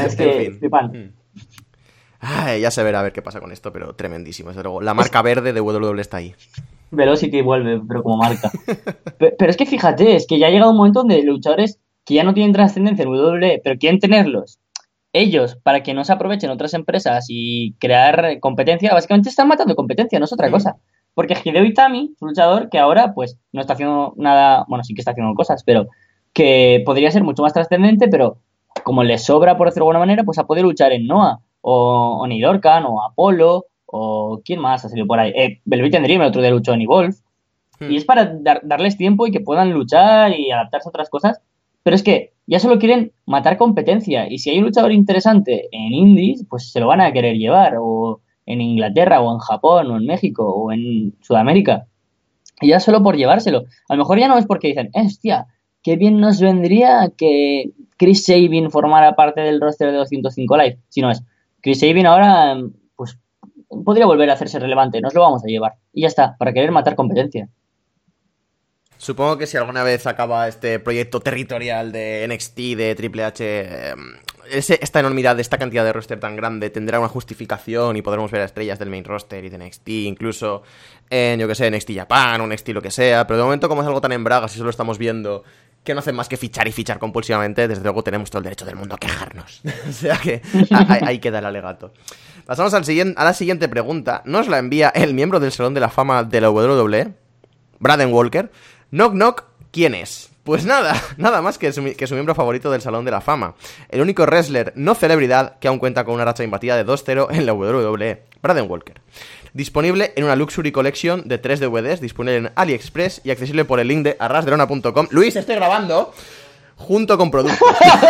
Es que, En fin. flipante. Mm. Ay, ya se verá a ver qué pasa con esto, pero tremendísimo, desde luego. La marca verde de W W E está ahí. Velocity vuelve, pero como marca. Pero, pero es que fíjate, es que ya ha llegado un momento donde luchadores que ya no tienen trascendencia en W W E, pero quieren tenerlos, ellos, para que no se aprovechen otras empresas y crear competencia, básicamente están matando competencia, no es otra Mm. cosa. Porque Hideo Itami es un luchador que ahora, pues, no está haciendo nada, bueno, sí que está haciendo cosas, pero que podría ser mucho más trascendente, pero como le sobra, por decirlo de alguna manera, pues ha podido luchar en Noah, o, o Neil Orkan, o Apollo, o ¿quién más ha salido por ahí? Eh, Velvet and Dream, el otro día luchó en Evolve. Y Mm. es para dar- darles tiempo y que puedan luchar y adaptarse a otras cosas. Pero es que ya solo quieren matar competencia. Y si hay un luchador interesante en Indies, pues se lo van a querer llevar. O en Inglaterra, o en Japón, o en México, o en Sudamérica. Y ya solo por llevárselo. A lo mejor ya no es porque dicen, "Eh, hostia, qué bien nos vendría que Chris Sabin formara parte del roster de doscientos cinco Live". Sino es, Chris Sabin ahora, pues, podría volver a hacerse relevante. Nos lo vamos a llevar. Y ya está, para querer matar competencia. Supongo que si alguna vez acaba este proyecto territorial de N X T, de Triple H, eh, ese, esta enormidad, esta cantidad de roster tan grande, tendrá una justificación y podremos ver a estrellas del main roster y de N X T, incluso en, yo que sé, N X T Japan o N X T lo que sea, pero de momento como es algo tan en bragas y solo estamos viendo que no hacen más que fichar y fichar compulsivamente, desde luego tenemos todo el derecho del mundo a quejarnos. O sea que ahí, ahí queda el alegato. Pasamos al siguiente, a la siguiente pregunta. Nos la envía el miembro del Salón de la Fama de la W W E, Braden Walker. Knock Knock, ¿quién es? Pues nada, nada más que su, que su miembro favorito del Salón de la Fama. El único wrestler no celebridad que aún cuenta con una racha imbatida de dos cero en la W W E. Braden Walker. Disponible en una Luxury Collection de tres D V Ds, disponible en AliExpress y accesible por el link de arrasderona punto com. Luis, estoy grabando junto con productos.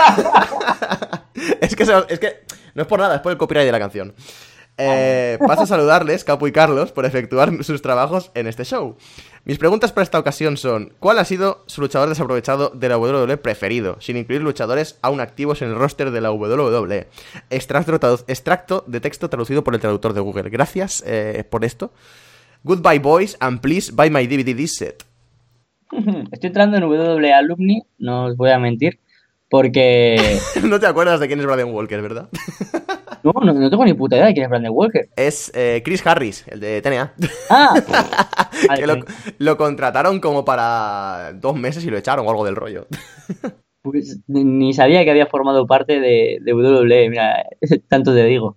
es, que se, es que no es por nada, es por el copyright de la canción. Eh, paso a saludarles, Capu y Carlos, por efectuar sus trabajos en este show. Mis preguntas para esta ocasión son: ¿cuál ha sido su luchador desaprovechado de la W W E preferido, sin incluir luchadores aún activos en el roster de la W W E? Extracto, tradu- extracto de texto traducido por el traductor de Google. Gracias eh, por esto. Goodbye boys and please buy my D V D disc set. Estoy entrando en W W E Alumni, no os voy a mentir, porque... No te acuerdas de quién es Braden Walker, ¿verdad? No, no, no tengo ni puta idea de quién es Brandon Walker. Es eh, Chris Harris, el de T N A. Ah, vale, que lo, pues, lo contrataron como para dos meses y lo echaron o algo del rollo. pues ni sabía que había formado parte de, de W W E, mira, tanto te digo.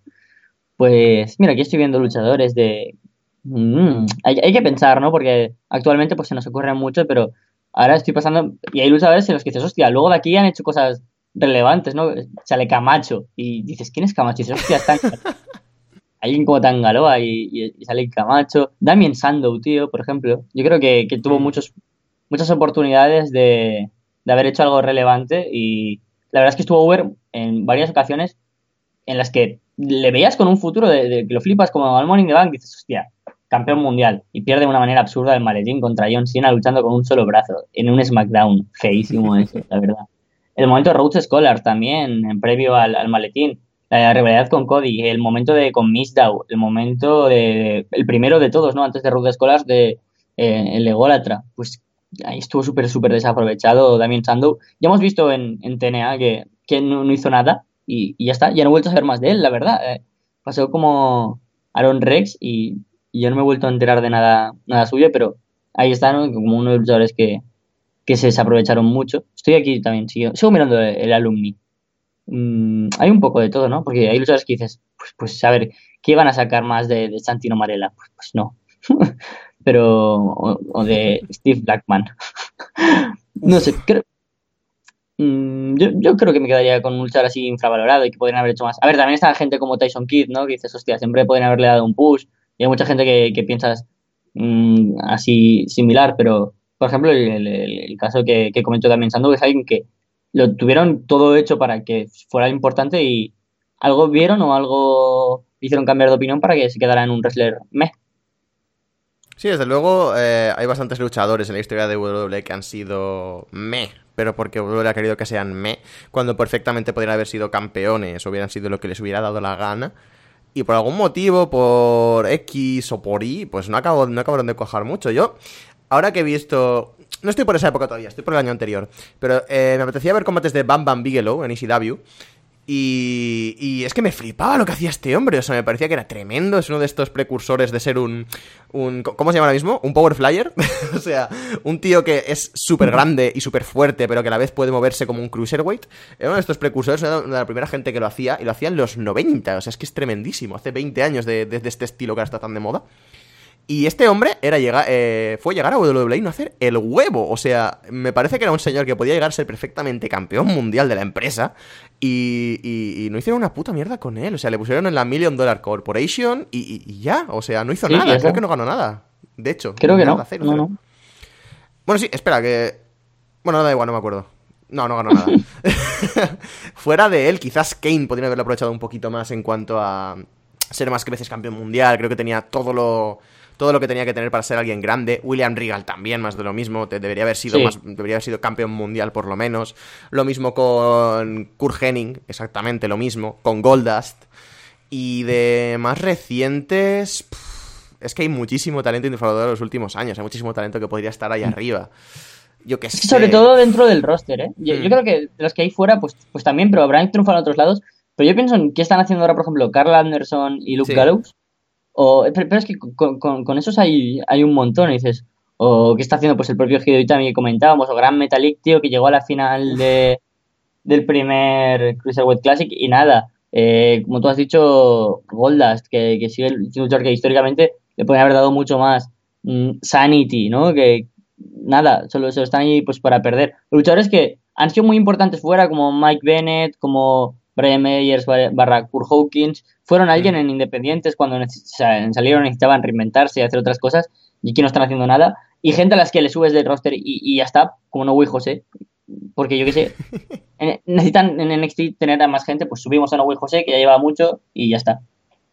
Pues mira, aquí estoy viendo luchadores de... Mm, hay, hay que pensar, ¿no? Porque actualmente pues se nos ocurren mucho, pero ahora estoy pasando... Y hay luchadores en los que dices, hostia, luego de aquí han hecho cosas relevantes, ¿no? Sale Camacho y dices, ¿quién es Camacho? Y dices, hostia, está alguien como Tangaloa y, y, y sale Camacho. Damien Sandow, tío, por ejemplo. Yo creo que, que tuvo Mm. muchos, muchas oportunidades de, de haber hecho algo relevante y la verdad es que estuvo over en varias ocasiones en las que le veías con un futuro de, de que lo flipas como al Money in the Bank, dices, hostia, campeón mundial, y pierde de una manera absurda el maletín contra John Cena luchando con un solo brazo, en un SmackDown, feísimo eso, la verdad. El momento de Rhodes Scholar también, en previo al, al maletín, la rivalidad con Cody, el momento de con Mizdow, el momento de, el primero de todos, ¿no? Antes de Rhodes Scholar, de eh, el ególatra, pues ahí estuvo súper, súper desaprovechado Damien Sandow. Ya hemos visto en, en T N A que, que no, no hizo nada, y, y ya está, ya no he vuelto a saber más de él, la verdad. Eh, pasó como Aaron Rex y, y yo no me he vuelto a enterar de nada, nada suyo, pero ahí está, ¿no? Como uno de los luchadores que, que se desaprovecharon mucho. Estoy aquí también, sigo, sigo mirando el, el alumni. Mm, hay un poco de todo, ¿no? Porque hay luchadores que dices, pues, pues a ver, ¿qué iban a sacar más de, de Santino Marella? Pues, pues no. Pero, o, o de Steve Blackman. No sé, creo, Mm, yo, yo creo que me quedaría con un luchador así infravalorado y que podrían haber hecho más. A ver, también está gente como Tyson Kidd, ¿no? Que dices, hostia, siempre podrían haberle dado un push. Y hay mucha gente que, que piensas mm, así similar, pero, por ejemplo, el, el- el caso que, que comentó también Sandow es alguien que lo tuvieron todo hecho para que fuera importante y algo vieron o algo hicieron cambiar de opinión para que se quedara en un wrestler meh. Sí, desde luego eh, hay bastantes luchadores en la historia de W W E que han sido meh, pero porque W W E ha querido que sean meh, cuando perfectamente podrían haber sido campeones o hubieran sido lo que les hubiera dado la gana. Y por algún motivo, por X o por Y, pues no, acabo, no acabaron de cuajar mucho. Yo, ahora que he visto... No estoy por esa época todavía, estoy por el año anterior. Pero eh, me apetecía ver combates de Bam Bam Bigelow en E C W. Y, y es que me flipaba lo que hacía este hombre, o sea, me parecía que era tremendo, es uno de estos precursores de ser un... un ¿cómo se llama ahora mismo? ¿Un power flyer? O sea, un tío que es súper grande y súper fuerte, pero que a la vez puede moverse como un cruiserweight. Era uno de estos precursores, una de la primera gente que lo hacía, y lo hacía en los noventa, o sea, es que es tremendísimo, hace veinte años de, de, de este estilo que ahora está tan de moda. Y este hombre era llegar, eh, fue llegar a W W E y no hacer el huevo. O sea, me parece que era un señor que podía llegar a ser perfectamente campeón mundial de la empresa. Y, y, y no hicieron una puta mierda con él. O sea, le pusieron en la Million Dollar Corporation y, y, y ya. O sea, no hizo Sí, nada. eso. Creo que no ganó nada. De hecho. Creo que nada, no. cero, no, cero. no. Bueno, sí, espera, que... Bueno, da igual, no me acuerdo. No, no ganó nada. Fuera de él, quizás Kane podría haberlo aprovechado un poquito más en cuanto a ser más que veces campeón mundial. Creo que tenía todo lo... todo lo que tenía que tener para ser alguien grande. William Regal también, más de lo mismo. Te debería haber sido Sí. más, debería haber sido campeón mundial por lo menos. Lo mismo con Kurt Hennig, exactamente lo mismo. Con Goldust. Y de más recientes... Pff, es que hay muchísimo talento infravalorado en los últimos años. Hay muchísimo talento que podría estar ahí arriba. Yo qué Es que sé. sobre todo dentro del roster, ¿eh? Yo, Hmm. yo creo que de los que hay fuera, pues, pues también, pero habrán triunfado en otros lados. Pero yo pienso en qué están haciendo ahora, por ejemplo, Carl Anderson y Luke Sí. Gallows. O, pero, pero es que con, con, con esos hay, hay un montón, y dices. O qué está haciendo pues el propio Hideo Itami que comentábamos, o Gran Metalik, tío, que llegó a la final de, del primer Cruiserweight Classic y nada. Eh, como tú has dicho, Goldust, que, que sigue el luchador que históricamente le podría haber dado mucho más. Mm, Sanity, ¿no? Que nada, solo, solo están ahí pues para perder. Luchadores que han sido muy importantes fuera, como Mike Bennett, como Brian Meyers barra Kurt Hawkins, fueron alguien Hmm. en independientes cuando neces- o sea, salieron, necesitaban reinventarse y hacer otras cosas, y aquí no están haciendo nada. Y gente a las que le subes del roster y, y ya está, como No Way José, porque yo qué sé, en- necesitan en N X T tener a más gente, pues subimos a No Way José, que ya lleva mucho, y ya está.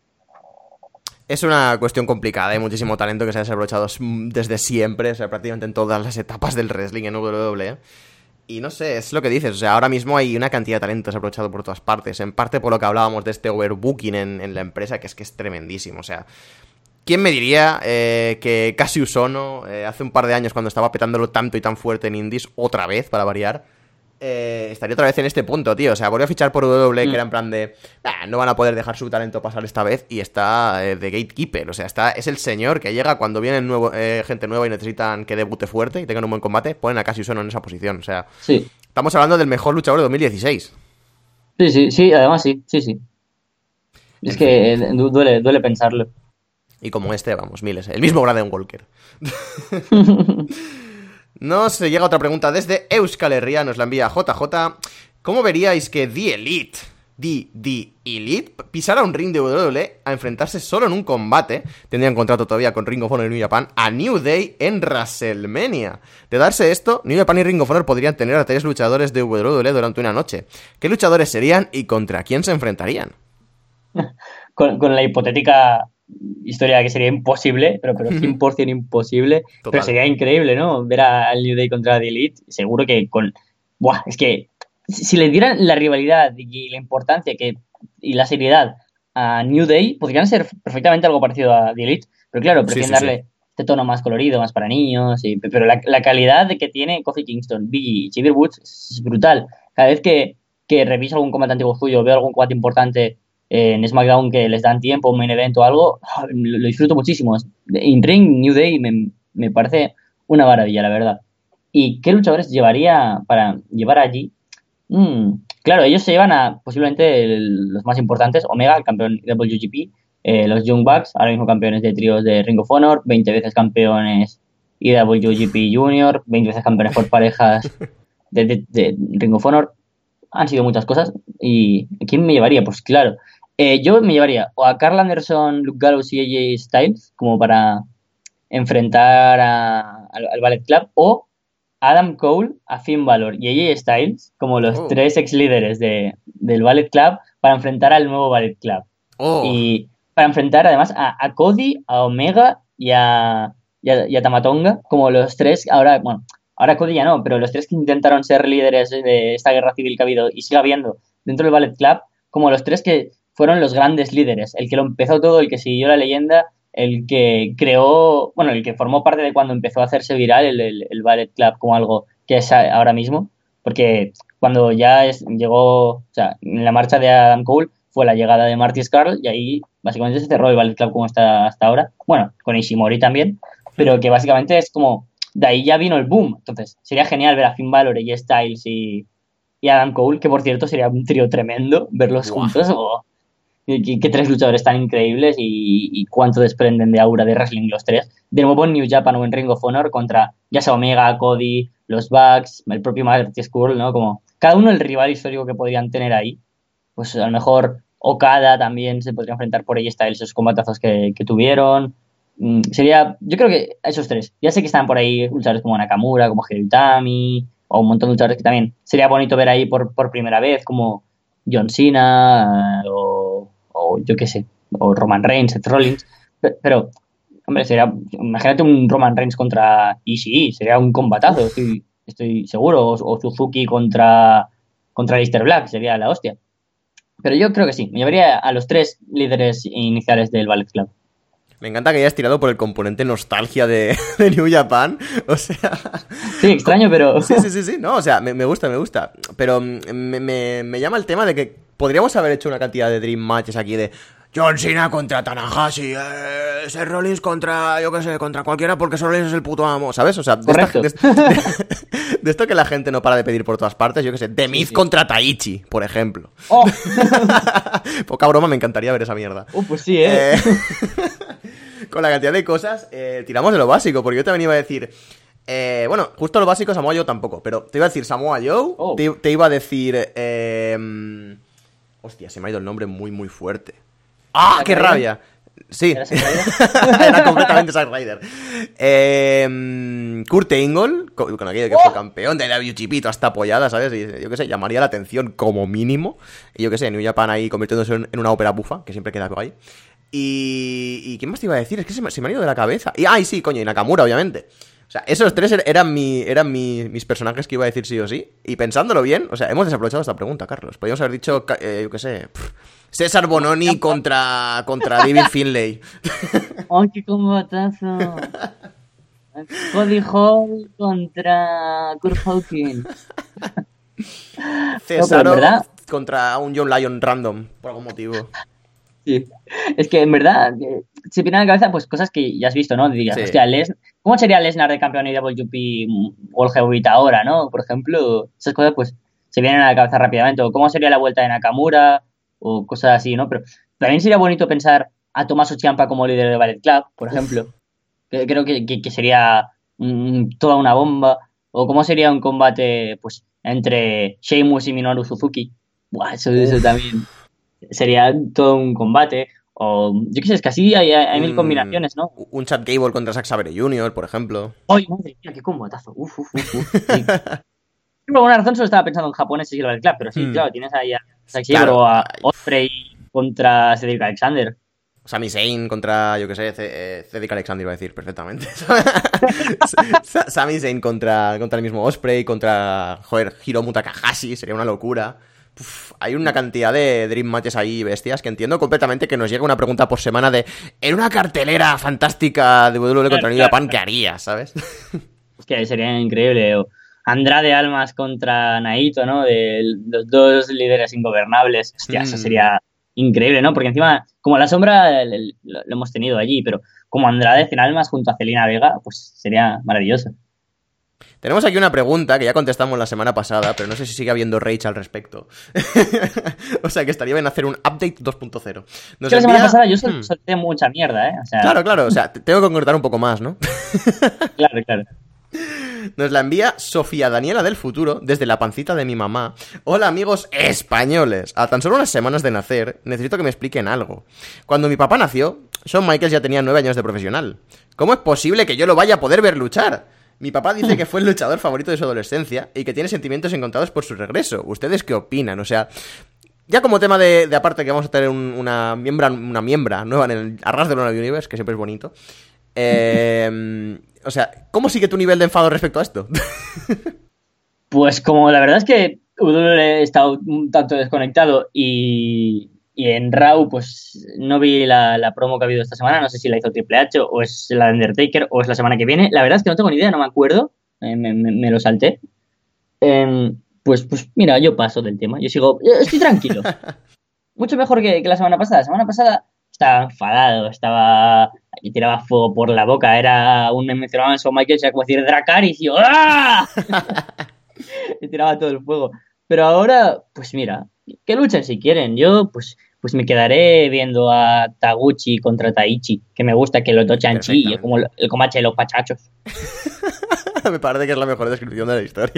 Es una cuestión complicada, hay muchísimo talento que se ha desaprovechado desde siempre, o sea, prácticamente en todas las etapas del wrestling en W W E. Y no sé, es lo que dices, o sea, ahora mismo hay una cantidad de talento desaprovechado por todas partes, en parte por lo que hablábamos de este overbooking en, en la empresa, que es que es tremendísimo, o sea... ¿Quién me diría eh, que Cassius Ohno, eh, hace un par de años cuando estaba petándolo tanto y tan fuerte en Indies, otra vez, para variar, eh, estaría otra vez en este punto, tío? O sea, volvió a fichar por W W E, Mm. que era en plan de... "Nah, no van a poder dejar su talento pasar esta vez", y está eh, de gatekeeper, o sea, está, es el señor que llega cuando viene nuevo, eh, gente nueva y necesitan que debute fuerte y tengan un buen combate, ponen a Cassius Ohno en esa posición, o sea... Sí, Estamos hablando del mejor luchador de dos mil dieciséis. sí, sí, sí, además sí, sí, sí. Es En que fin. eh, du- duele, duele pensarlo. Y como este, vamos, miles. El mismo Braden Walker. Nos llega otra pregunta desde Euskal Herria, nos la envía J J. ¿Cómo veríais que The Elite, The, The Elite, pisara un ring de W W E a enfrentarse solo en un combate? Tendrían contrato todavía con Ring of Honor y New Japan a New Day en WrestleMania. De darse esto, New Japan y Ring of Honor podrían tener a tres luchadores de W W E durante una noche. ¿Qué luchadores serían y contra quién se enfrentarían? con, con la hipotética historia que sería imposible, pero, pero cien por ciento imposible, Total. pero sería increíble, ¿no? Ver al New Day contra The Elite, seguro que con... Buah, es que si, si le dieran la rivalidad y la importancia que y la seriedad a New Day, podrían ser perfectamente algo parecido a The Elite, pero claro, Sí, prefieren sí, darle sí. este tono más colorido, más para niños, y, pero la, la calidad que tiene Kofi Kingston, Biggie y Xavier Woods es brutal. Cada vez que, que reviso algún combate antiguo suyo, veo algún combate importante en SmackDown que les dan tiempo, un main event o algo, lo, lo disfruto muchísimo. In Ring, New Day me, me parece una maravilla, la verdad. ¿Y qué luchadores llevaría para llevar allí? Mm, claro, ellos se llevan a posiblemente el- los más importantes, Omega, el campeón de W G P, eh, los Young Bucks, ahora mismo campeones de tríos de Ring of Honor, veinte veces campeones I W G P Junior, veinte veces campeones por parejas de, de, de Ring of Honor. Han sido muchas cosas. ¿Y quién me llevaría? Pues claro, eh, yo me llevaría o a Carl Anderson, Luke Gallows y A J Styles como para enfrentar a- al, al Ballet Club, o Adam Cole, a Finn Balor y A J Styles como los Oh. tres ex líderes de, del Ballet Club para enfrentar al nuevo Ballet Club. Oh. Y para enfrentar además a, a Cody, a Omega y a, y a, y a Tamatonga como los tres, ahora, bueno, ahora Cody ya no, pero los tres que intentaron ser líderes de esta guerra civil que ha habido y sigue habiendo dentro del Ballet Club, como los tres que fueron los grandes líderes, el que lo empezó todo, el que siguió la leyenda, el que creó, bueno, el que formó parte de cuando empezó a hacerse viral el, el, el Ballet Club como algo que es ahora mismo. Porque cuando ya es, llegó, o sea, en la marcha de Adam Cole fue la llegada de Marty Scurll y ahí básicamente se cerró el Ballet Club como está hasta ahora. Bueno, con Ishimori también, pero que básicamente es como, de ahí ya vino el boom. Entonces, sería genial ver a Finn Balor, A J Styles y, y Adam Cole, que por cierto sería un trío tremendo verlos Buah. juntos. Oh, que, que tres luchadores tan increíbles y, y cuánto desprenden de aura de wrestling los tres. De nuevo en New Japan o en Ring of Honor contra ya sea Omega, Cody, los Bucks, el propio Marty Scurll, ¿no? Como cada uno el rival histórico que podrían tener ahí. Pues a lo mejor Okada también se podría enfrentar por ella, está esos combatazos que, que tuvieron. Mm, sería, yo creo que esos tres. Ya sé que están por ahí luchadores como Nakamura, como Hideo Itami, o un montón de luchadores que también sería bonito ver ahí por, por primera vez, como John Cena, eh, o, o yo qué sé, o Roman Reigns, Seth Rollins. Pero, pero, hombre, sería, imagínate un Roman Reigns contra Ishii, sería un combatazo, estoy, estoy seguro, o, o Suzuki contra, contra Aleister Black, sería la hostia. Pero yo creo que sí, me llevaría a los tres líderes iniciales del Ballet Club. Me encanta que hayas tirado por el componente nostalgia de, de New Japan. O sea... Sí, extraño, pero... Sí, sí, sí, sí. No, o sea, me, me gusta, me gusta. Pero me, me, me llama el tema de que podríamos haber hecho una cantidad de Dream Matches aquí de John Cena contra Tanahashi, eh, Seth Rollins contra, yo qué sé, contra cualquiera porque Seth Rollins es el puto amo, ¿sabes? O sea, de, esta, de, de, de esto que la gente no para de pedir por todas partes, yo qué sé, The Miz sí, sí. contra Taichi, por ejemplo. Oh. Poca broma, me encantaría ver esa mierda. Uh, pues sí, ¿eh? eh... Con la cantidad de cosas, eh, tiramos de lo básico, porque yo también iba a decir... Eh, bueno, justo lo básico Samoa Joe tampoco, pero te iba a decir Samoa Joe, oh. te, te iba a decir... Eh, hostia, se me ha ido el nombre muy, muy fuerte. ¡Ah, qué rabia! Sí, ¿Era, era completamente Zack Ryder. Eh, Kurt Angle, con, con aquello que oh. fue campeón de W G P, toda esta apoyada, ¿sabes? Y yo qué sé, llamaría la atención como mínimo. Y yo qué sé, New Japan ahí convirtiéndose en, en una ópera bufa, que siempre queda por ahí. Y, y ¿qué más te iba a decir? Es que se me, se me ha ido de la cabeza. Y, ay, sí, coño, y Nakamura, obviamente. O sea, esos tres eran, mi, eran mi, mis personajes que iba a decir sí o sí. Y pensándolo bien, o sea, hemos desaprovechado esta pregunta, Carlos. Podríamos haber dicho, eh, yo qué sé, pff, César Bononi contra, contra David Finlay. ¡Oh, qué combatazo! Cody Hall contra Kurt Hawkins. César no, contra un John Lyon random, por algún motivo. Sí, es que en verdad se vienen a la cabeza pues cosas que ya has visto, ¿no? Dirías, sí. Hostia, Les... ¿cómo sería Lesnar de campeón de W G P World Heavyweight ahora, no? Por ejemplo, esas cosas pues se vienen a la cabeza rápidamente. O cómo sería la vuelta de Nakamura o cosas así, ¿no? Pero también sería bonito pensar a Tommaso Ciampa como líder de Ballet Club, por ejemplo. Que, creo que, que, que sería mm, toda una bomba. O cómo sería un combate pues entre Sheamus y Minoru Suzuki. Buah, eso, eso también... sería todo un combate, o yo qué sé, es que así hay, hay mil combinaciones, ¿no? Un Chad Gable contra Zack Sabre junior, por ejemplo. ¡Ay, madre mía, qué combatazo! Uf, uf, uf, uf. Sí. Por alguna razón solo estaba pensando en japonés y el Club, pero sí, mm. claro, tienes ahí a Zack Sabre claro. o a Osprey contra Cedric Alexander. Sami Zayn contra, yo qué sé, C- Cedric Alexander iba a decir perfectamente. Sami Zayn contra, contra el mismo Osprey, contra, joder, Hiromu Takahashi, sería una locura. Uf, hay una cantidad de Dream Matches ahí bestias que entiendo completamente que nos llega una pregunta por semana de en una cartelera fantástica de W W E contra New Japan, ¿qué harías, sabes? Es que sería increíble. O Andrade Almas contra Naito, ¿no? De los dos líderes ingobernables. Hostia, mm. eso sería increíble, ¿no? Porque encima, como la sombra lo, lo hemos tenido allí, pero como Andrade sin Almas junto a Zelina Vega, pues sería maravilloso. Tenemos aquí una pregunta que ya contestamos la semana pasada, pero no sé si sigue habiendo rage al respecto. O sea, que estaría bien hacer un update dos punto cero. Nos envía... La semana pasada yo sol- hmm. solté mucha mierda, ¿eh? O sea... Claro, claro, o sea, tengo que concretar un poco más, ¿no? Claro, claro. Nos la envía Sofía Daniela del futuro, desde la pancita de mi mamá. Hola, amigos españoles. A tan solo unas semanas de nacer, necesito que me expliquen algo. Cuando mi papá nació, Shawn Michaels ya tenía nueve años de profesional. ¿Cómo es posible que yo lo vaya a poder ver luchar? Mi papá dice que fue el luchador favorito de su adolescencia y que tiene sentimientos encontrados por su regreso. ¿Ustedes qué opinan? O sea, ya como tema de, de aparte que vamos a tener un, una miembra una miembra nueva en el Arras de Lona Universe, que siempre es bonito. Eh, o sea, ¿cómo sigue tu nivel de enfado respecto a esto? Pues como la verdad es que W W E he estado un tanto desconectado y... Y en Raw, pues no vi la, la promo que ha habido esta semana. No sé si la hizo Triple H o es la de Undertaker o es la semana que viene. La verdad es que no tengo ni idea, no me acuerdo. Eh, me, me, me lo salté. Eh, pues, pues mira, yo paso del tema. Yo sigo, eh, estoy tranquilo. Mucho mejor que, que la semana pasada. La semana pasada estaba enfadado, estaba... Y tiraba fuego por la boca. Era un... Me mencionaban Shawn Michaels, era como decir Dracarys y yo... ¡Ah! Y tiraba todo el fuego. Pero ahora, pues mira, que luchen si quieren. Yo, pues, pues me quedaré viendo a Taguchi contra Taichi, que me gusta que los dos chanchillos, como el, el comache de los pachachos. Me parece que es la mejor descripción de la historia.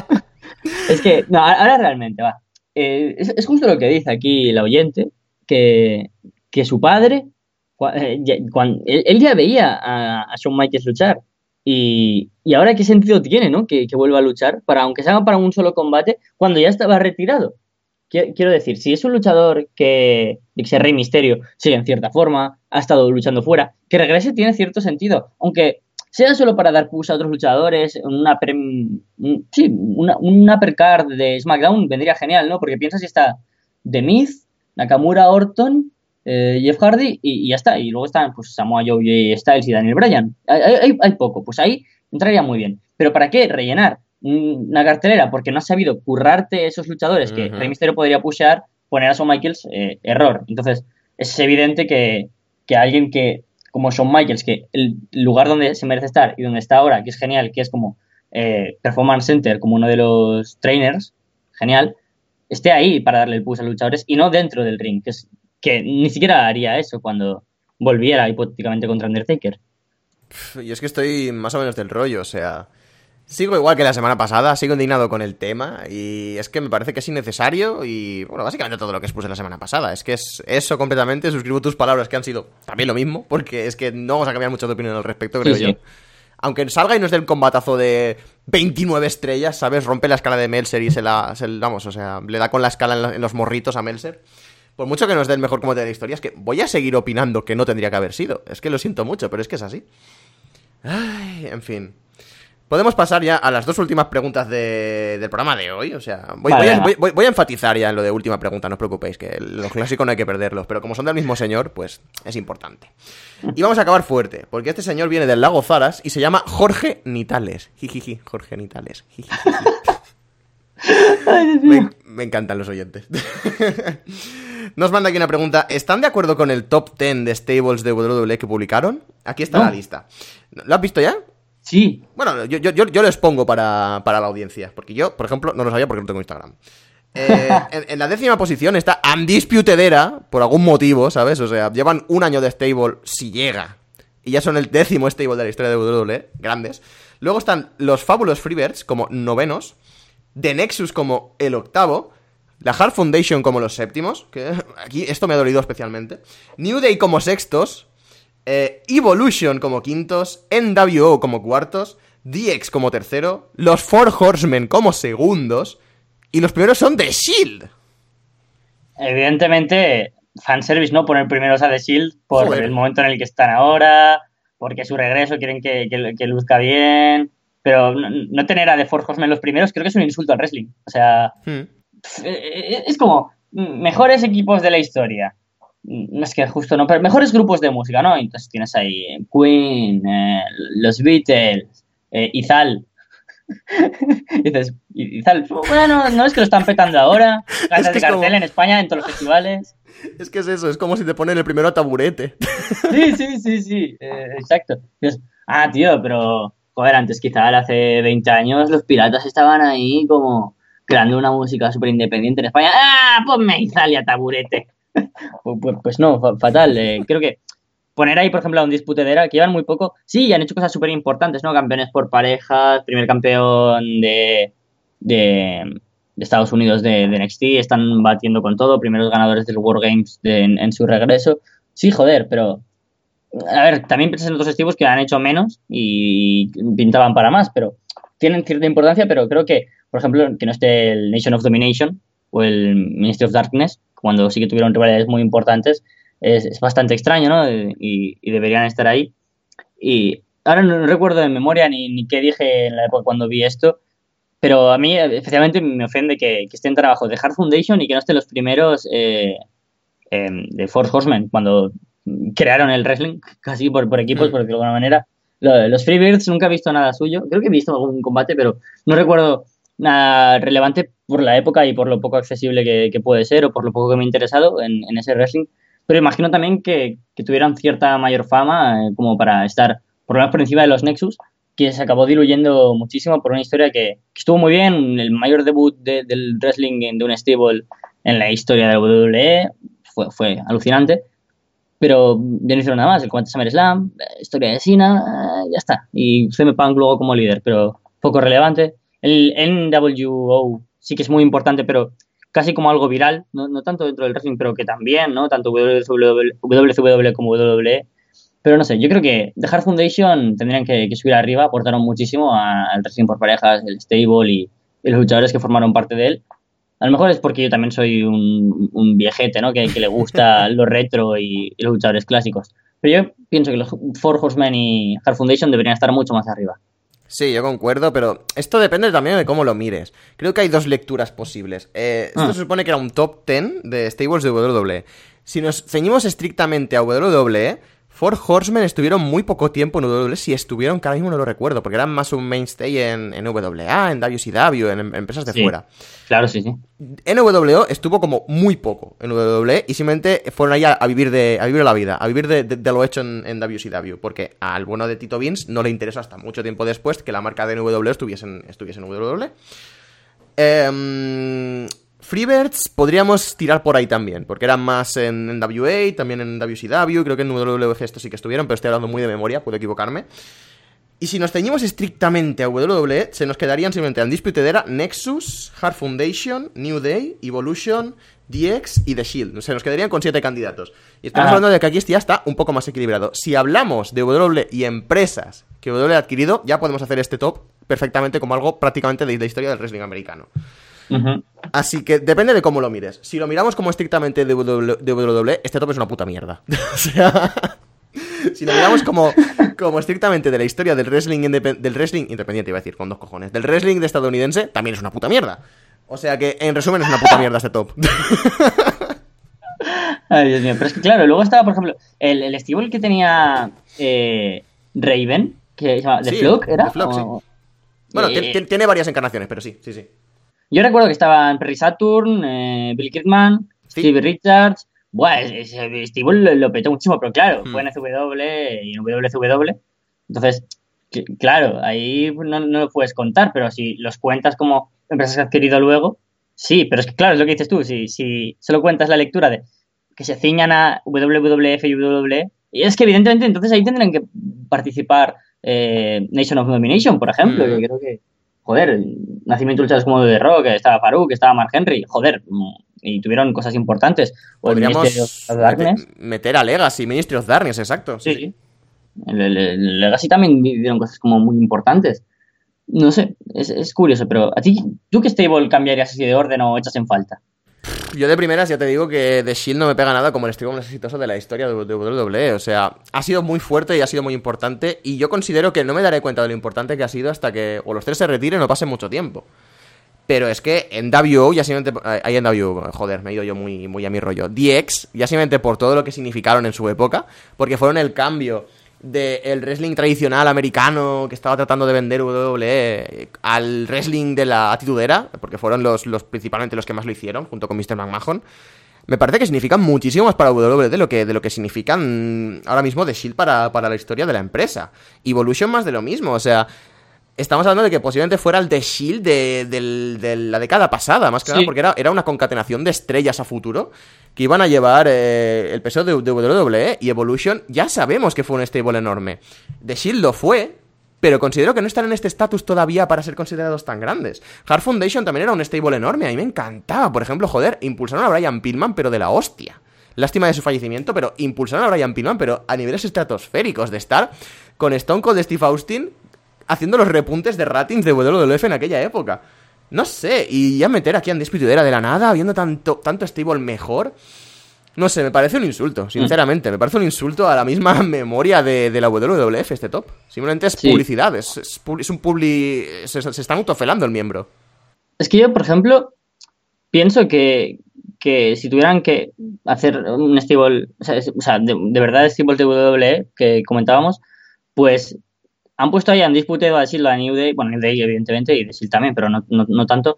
Es que, no, ahora realmente, va. Eh, es, es justo lo que dice aquí el oyente, que, que su padre, cua- eh, ya- cuan- él, él ya veía a, a Shawn Michaels luchar. Y, y ahora qué sentido tiene, ¿no? Que, que vuelva a luchar, para, aunque se haga para un solo combate, cuando ya estaba retirado. Qui- Quiero decir, si es un luchador que, que sea Rey Misterio, sigue en cierta forma, ha estado luchando fuera, que regrese tiene cierto sentido, aunque sea solo para dar push a otros luchadores, una pre- un- sí, una, un uppercard de SmackDown vendría genial, ¿no? Porque piensas si está The Miz, Nakamura, Orton, eh, Jeff Hardy y, y ya está. Y luego están pues Samoa Joe, J J Styles y Daniel Bryan. Hay, hay, hay poco, pues ahí entraría muy bien. Pero ¿para qué rellenar una cartelera? Porque no has sabido currarte esos luchadores que Rey Ujú. Mysterio podría pushear, poner a Shawn Michaels, eh, error. Entonces, es evidente que, que alguien que, como Shawn Michaels, que el lugar donde se merece estar y donde está ahora, que es genial, que es como eh, Performance Center, como uno de los trainers, genial, esté ahí para darle el push a los luchadores y no dentro del ring, que, es, que ni siquiera haría eso cuando volviera hipotéticamente contra Undertaker. Y es que estoy más o menos del rollo, o sea... Sigo igual que la semana pasada, sigo indignado con el tema y es que me parece que es innecesario y, bueno, básicamente todo lo que expuse la semana pasada. Es que es eso completamente, suscribo tus palabras que han sido también lo mismo, porque es que no vamos a cambiar mucho de opinión al respecto, creo Sí, yo. sí. Aunque salga y nos dé el combatazo de veintinueve estrellas, ¿sabes? Rompe la escala de Meltzer y se la... Se, vamos, o sea, le da con la escala en, la- en los morritos a Meltzer. Por mucho que nos dé el mejor combate de la historia, es que voy a seguir opinando que no tendría que haber sido. Es que lo siento mucho, pero es que es así. Ay, en fin. Podemos pasar ya a las dos últimas preguntas de- del programa de hoy. O sea, voy, Vale, voy a, venga. voy- voy- voy a enfatizar ya en lo de última pregunta, no os preocupéis, que los clásicos no hay que perderlos. Pero como son del mismo señor, pues es importante. Y vamos a acabar fuerte, porque este señor viene del lago Zaras y se llama Jorge Nitales. Jijiji, Jorge Nitales. Jijiji. Me, me encantan los oyentes. Nos manda aquí una pregunta. ¿Están de acuerdo con el top diez de stables de W W E que publicaron? Aquí está No. la lista. ¿Lo has visto ya? Sí. Bueno, yo, yo, yo, yo lo expongo para, para la audiencia. Porque yo, por ejemplo, no lo sabía porque no tengo Instagram. Eh, en, en la décima posición está Undisputed Era, por algún motivo, ¿sabes? O sea, llevan un año de stable, si llega. Y ya son el décimo stable de la historia de W W E, grandes. Luego están los Fabulous Freebirds como novenos. The Nexus como el octavo. La Hart Foundation como los séptimos. Que aquí esto me ha dolido especialmente. New Day como sextos. Eh, Evolution como quintos, N W O como cuartos, D X como tercero, los Four Horsemen como segundos, y los primeros son The Shield. Evidentemente, fanservice, ¿no? Poner primeros a The Shield por Joder. el momento en el que están ahora, porque su regreso quieren que, que, que luzca bien, pero no, no tener a The Four Horsemen los primeros creo que es un insulto al wrestling. O sea, Hmm. pf, eh, es como mejores equipos de la historia. No es que justo no, pero mejores grupos de música, ¿no? Entonces tienes ahí eh, Queen, eh, los Beatles, eh, Izal. Y dices, Izal, bueno, no es que lo están petando ahora, Es ganas que de es cartel como- en España en todos los festivales. Es que es eso, es como si te ponen el primero a taburete. Sí, sí, sí, sí, eh, exacto. Dices, ah, tío, pero, joder, antes quizá hace veinte años los piratas estaban ahí como creando una música súper independiente en España. ¡Ah, ponme Izal y a taburete! Pues, pues, pues no, fa- fatal. Eh, creo que poner ahí, por ejemplo, a un disputedera que llevan muy poco. Sí, y han hecho cosas súper importantes, ¿no? Campeones por parejas, primer campeón de, de, de Estados Unidos de, de N X T, están batiendo con todo, primeros ganadores del War Games de- en, en su regreso. Sí, joder, pero. A ver, también piensas en otros estilos que han hecho menos y pintaban para más, pero tienen cierta importancia, pero creo que, por ejemplo, que no esté el Nation of Domination o el Ministry of Darkness, cuando sí que tuvieron rivalidades muy importantes, es, es bastante extraño, ¿no? Y, y deberían estar ahí. Y ahora no, no recuerdo de memoria ni, ni qué dije en la época cuando vi esto, pero a mí especialmente me ofende que, que estén trabajos de Hard Foundation y que no estén los primeros eh, eh, de Four Horsemen, cuando crearon el wrestling, casi por, por equipos, Hmm. por decirlo de alguna manera. Lo- Los Freebirds nunca he visto nada suyo. Creo que he visto algún combate, pero no recuerdo nada relevante por la época y por lo poco accesible que, que puede ser o por lo poco que me he interesado en, en ese wrestling. Pero imagino también que, que tuvieran cierta mayor fama eh, como para estar por lo menos por encima de los Nexus, que se acabó diluyendo muchísimo por una historia que, que estuvo muy bien. El mayor debut de, del wrestling de un stable en la historia de la W W E fue, fue alucinante. Pero ya no hicieron nada más. El combate SummerSlam, historia de Cena, eh, ya está. Y C M Punk luego como líder, pero poco relevante. El N W O sí que es muy importante, pero casi como algo viral, no, no tanto dentro del wrestling, pero que también, ¿no? Tanto W C W como W W E. Pero no sé, yo creo que The Hart Foundation tendrían que, que subir arriba, aportaron muchísimo a- al wrestling por parejas, el stable y, y los luchadores que formaron parte de él. A lo mejor es porque yo también soy un, un viejete, ¿no? Que, que le gusta lo retro y, y los luchadores clásicos. Pero yo pienso que los Four Horsemen y Hart Foundation deberían estar mucho más arriba. Sí, yo concuerdo, pero esto depende también de cómo lo mires. Creo que hay dos lecturas posibles. Eh, esto Ah. se supone que era un top diez de stables de W W E. Si nos ceñimos estrictamente a W W E, Four Horsemen estuvieron muy poco tiempo en W W E, si estuvieron, que ahora mismo no lo recuerdo, porque eran más un mainstay en, en W A, en W C W, en, en empresas de Sí. fuera. Claro, sí, sí. N W O estuvo como muy poco en W W E y simplemente fueron ahí a, a vivir de a vivir la vida, a vivir de, de- de lo hecho en, en W C W, porque al bueno de Tito Vince no le interesó hasta mucho tiempo después que la marca de N W O estuviese en, estuviese en W W E. Em, Freebirds podríamos tirar por ahí también, porque eran más en, en W A, también en W C W, creo que en W W F esto sí que estuvieron, pero estoy hablando muy de memoria, puedo equivocarme. Y si nos ceñimos estrictamente a W W E, se nos quedarían simplemente Undisputed Era, Nexus, Hart Foundation, New Day, Evolution, D X y The Shield. Se nos quedarían con siete candidatos. Y estamos Ajá. hablando de que aquí ya está un poco más equilibrado. Si hablamos de W W E y empresas que W W E ha adquirido, ya podemos hacer este top perfectamente como algo prácticamente de la historia del wrestling americano. Ujú. Así que depende de cómo lo mires. Si lo miramos como estrictamente de W W E, este top es una puta mierda. O sea... Si lo miramos como, como estrictamente de la historia del wrestling, independ- del wrestling independiente, iba a decir, con dos cojones, del wrestling de estadounidense, también es una puta mierda. O sea que, en resumen, es una puta mierda este top. Ay, Dios mío. Pero es que, claro, luego estaba, por ejemplo, el, el stable que tenía eh, Raven, que se llama The Sí, Flock, ¿era? The Flock, sí. O- Bueno, eh, ti- ti- tiene varias encarnaciones, pero sí, sí, sí. Yo recuerdo que estaban Perry Saturn, eh, Bill Kirkman, Sí. Stevie Richards. Buah, ese ese stable lo, lo petó muchísimo, pero claro, Hmm. fue en F W y en W C W. Entonces, que- claro, ahí no, no lo puedes contar, pero si los cuentas como empresas que has adquirido luego, sí, pero es que claro, es lo que dices tú, si, si solo cuentas la lectura de que se ciñan a W W F y W W E, y es que evidentemente entonces ahí tendrán que participar eh, Nation of Domination, por ejemplo, Mm. que creo que, joder, nacimiento de luchadores como The Rock, estaba Farouk, estaba Mark Henry, joder, mm, y tuvieron cosas importantes. O el Ministry of Podríamos Darkness. meter, meter a Legacy, Ministry of Darkness, exacto. Sí, Sí, sí. el, el- el Legacy también dieron cosas como muy importantes. No sé, es, es curioso, pero a ti, ¿tú qué stable cambiarías así de orden o echas en falta? Yo de primeras ya te digo que The Shield no me pega nada como el estilo más exitoso de la historia de W W E. O sea, ha sido muy fuerte y ha sido muy importante. Y yo considero que no me daré cuenta de lo importante que ha sido hasta que o los tres se retiren o pase mucho tiempo. Pero es que en W O, ya simplemente... Ahí en W O, joder, me he ido yo muy, muy a mi rollo. D X, ya simplemente por todo lo que significaron en su época, porque fueron el cambio del wrestling tradicional americano que estaba tratando de vender W W E al wrestling de la atitudera, porque fueron los, los principalmente los que más lo hicieron, junto con mister McMahon. Me parece que significan muchísimo más para W W E de lo que, de lo que significan ahora mismo The Shield para, para la historia de la empresa. Evolution más de lo mismo, o sea... Estamos hablando de que posiblemente fuera el The Shield de, del- de la década pasada, más que Sí. nada porque era, era una concatenación de estrellas a futuro que iban a llevar eh, el peso de, de W W E, y Evolution ya sabemos que fue un stable enorme. The Shield lo fue, pero considero que no están en este estatus todavía para ser considerados tan grandes. Hart Foundation también era un stable enorme, a mí me encantaba. Por ejemplo, joder, impulsaron a Brian Pillman, pero de la hostia. Lástima de su fallecimiento, pero impulsaron a Brian Pillman, pero a niveles estratosféricos, de estar con Stone Cold Steve Austin haciendo los repuntes de ratings de W W F en aquella época. No sé, y ya meter aquí a Undisputed Era de la nada, viendo tanto, tanto stable mejor. No sé, me parece un insulto, sinceramente. Me parece un insulto a la misma memoria de, de la W W F este top. Simplemente es Sí. publicidad, es, es, pu- es un publi... Se, se están autofelando el miembro. Es que yo, por ejemplo, pienso que, que si tuvieran que hacer un stable, o sea, es- o sea, de, de verdad stable de W W E que comentábamos, pues han puesto ahí, han disputado a decirlo a New Day, bueno, New Day evidentemente y The Shield también, pero no, no, no tanto,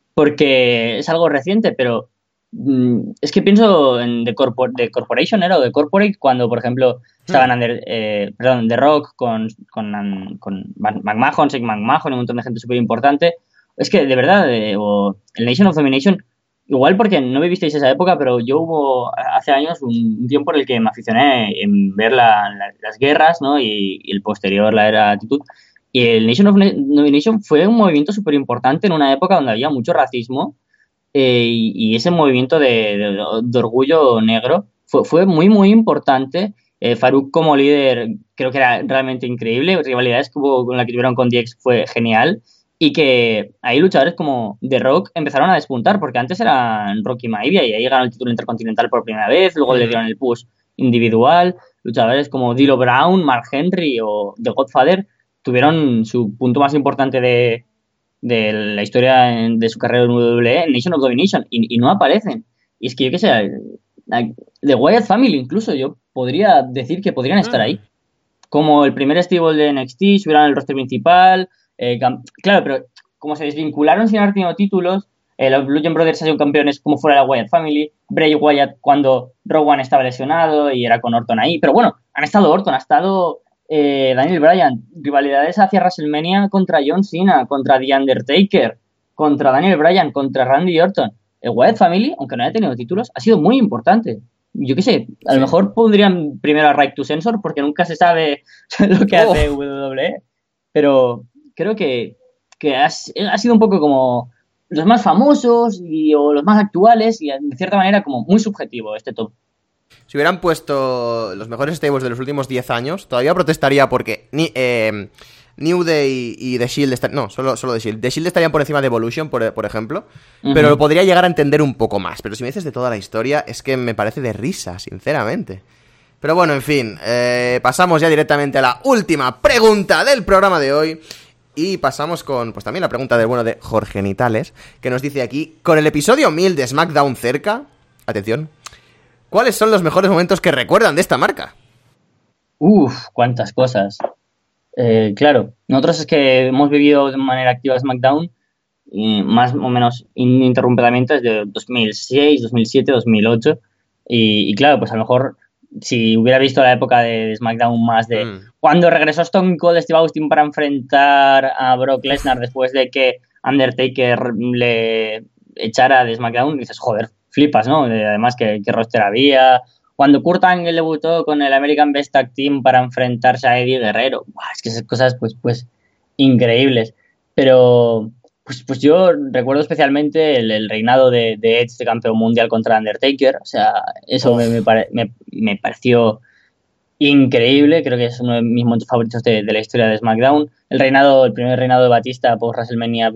porque es algo reciente, pero mm, es que pienso en The, Corpor The Corporation, ¿era? O The Corporate, cuando, por ejemplo, estaban Hmm. under, eh, perdón, The Rock con, con, con McMahon, Sig McMahon, un montón de gente súper importante. Es que, de verdad, eh, o el Nation of Domination, igual porque no vivisteis esa época, pero yo hubo hace años un, un tiempo en el que me aficioné en ver la, la, las guerras, ¿no? Y, y el posterior, la era Attitude. Y el Nation of Domination fue un movimiento súper importante en una época donde había mucho racismo, eh, y, y ese movimiento de, de, de orgullo negro fue, fue muy, muy importante. Eh, Farouk como líder creo que era realmente increíble. Rivalidades que hubo con la que tuvieron con D X fue genial. Y que ahí luchadores como The Rock empezaron a despuntar, porque antes eran Rocky Maivia y ahí ganó el título intercontinental por primera vez, luego Mm. le dieron el push individual. Luchadores como D'Lo Brown, Mark Henry o The Godfather tuvieron su punto más importante de, de la historia de su carrera en W W E, en Nation of Domination, y, y no aparecen. Y es que yo qué sé, The Wyatt Family incluso, yo podría decir que podrían estar ahí. Como el primer stable de N X T, subieron al roster principal. Eh, claro, pero como se desvincularon sin haber tenido títulos, eh, los Bludgeon Brothers han sido campeones como fuera la Wyatt Family, Bray Wyatt cuando Rowan estaba lesionado y era con Orton ahí, pero bueno, han estado Orton, ha estado eh, Daniel Bryan, rivalidades hacia WrestleMania contra John Cena, contra The Undertaker, contra Daniel Bryan, contra Randy Orton. El Wyatt Family, aunque no haya tenido títulos, ha sido muy importante. Yo qué sé, a sí. lo mejor pondrían primero a Right to Censor porque nunca se sabe lo que oh. hace W W E, pero creo que, que ha, ha sido un poco como los más famosos y, o los más actuales y de cierta manera como muy subjetivo este top. Si hubieran puesto los mejores stables de los últimos diez años, todavía protestaría porque ni, eh, New Day y The Shield estarían, no, solo, solo The Shield. The Shield estarían por encima de Evolution, por, por ejemplo, uh-huh. pero lo podría llegar a entender un poco más. Pero si me dices de toda la historia, es que me parece de risa, sinceramente. Pero bueno, en fin, eh, pasamos ya directamente a la última pregunta del programa de hoy. Y pasamos con, pues también la pregunta del bueno de Jorge Nitales, que nos dice aquí, con el episodio mil de SmackDown cerca, atención, ¿cuáles son los mejores momentos que recuerdan de esta marca? Uf, cuántas cosas. Eh, claro, nosotros es que hemos vivido de manera activa SmackDown y más o menos ininterrumpidamente desde dos mil seis, dos mil siete, dos mil ocho y, y claro, pues a lo mejor si hubiera visto la época de SmackDown más de mm. cuando regresó Stone Cold Steve Austin para enfrentar a Brock Lesnar después de que Undertaker le echara de SmackDown, dices, joder, flipas, ¿no? Además, ¿qué, qué roster había? Cuando Kurt Angle debutó con el American Best Tag Team para enfrentarse a Eddie Guerrero, ¡buah! Es que esas cosas, pues, pues, increíbles. Pero, pues, pues yo recuerdo especialmente el, el reinado de, de Edge de campeón mundial contra Undertaker. O sea, eso me, me, pare, me, me pareció increíble. Creo que es uno de mis momentos favoritos de, de la historia de SmackDown. El reinado, el primer reinado de Batista por WrestleMania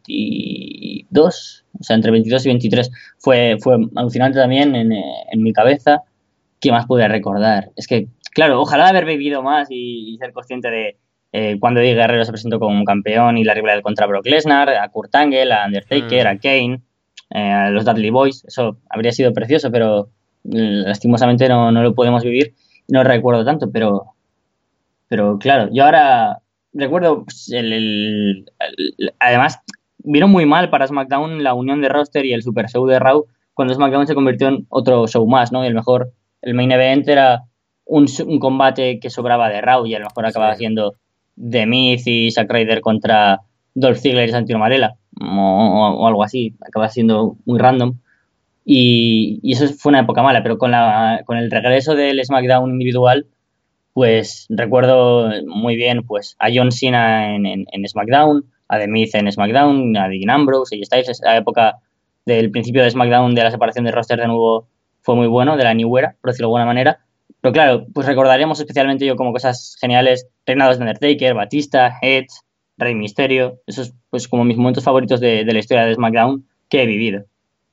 veintidós, o sea, entre veintidós y veintitrés, fue, fue alucinante también en, en mi cabeza. ¿Qué más pude recordar? Es que, claro, ojalá haber vivido más y, y ser consciente de eh, cuando Eddie Guerrero se presentó como campeón y la rivalidad contra Brock Lesnar, a Kurt Angle, a Undertaker, mm. a Kane, eh, a los Dudley Boys. Eso habría sido precioso, pero eh, lastimosamente no, no lo podemos vivir. No recuerdo tanto, pero, pero claro, yo ahora recuerdo pues, el, el, el, además vino muy mal para SmackDown la unión de roster y el Super Show de Raw cuando SmackDown se convirtió en otro show más, ¿no? Y el mejor el main event era un, un combate que sobraba de Raw y a lo mejor acababa sí. siendo The Miz y Zack Ryder contra Dolph Ziggler y Santino Marella o, o, o algo así, acaba siendo muy random y, y eso fue una época mala, pero con, la, con el regreso del SmackDown individual pues recuerdo muy bien pues a John Cena en, en, en SmackDown, a The Miz en SmackDown, a Dean Ambrose y Styles. La época del principio de SmackDown de la separación de roster de nuevo fue muy bueno, de la New Era, por decirlo de alguna manera. Pero claro, pues recordaríamos especialmente yo como cosas geniales, reinados de Undertaker, Batista, Edge, Rey Mysterio. Esos pues como mis momentos favoritos de, de la historia de SmackDown que he vivido.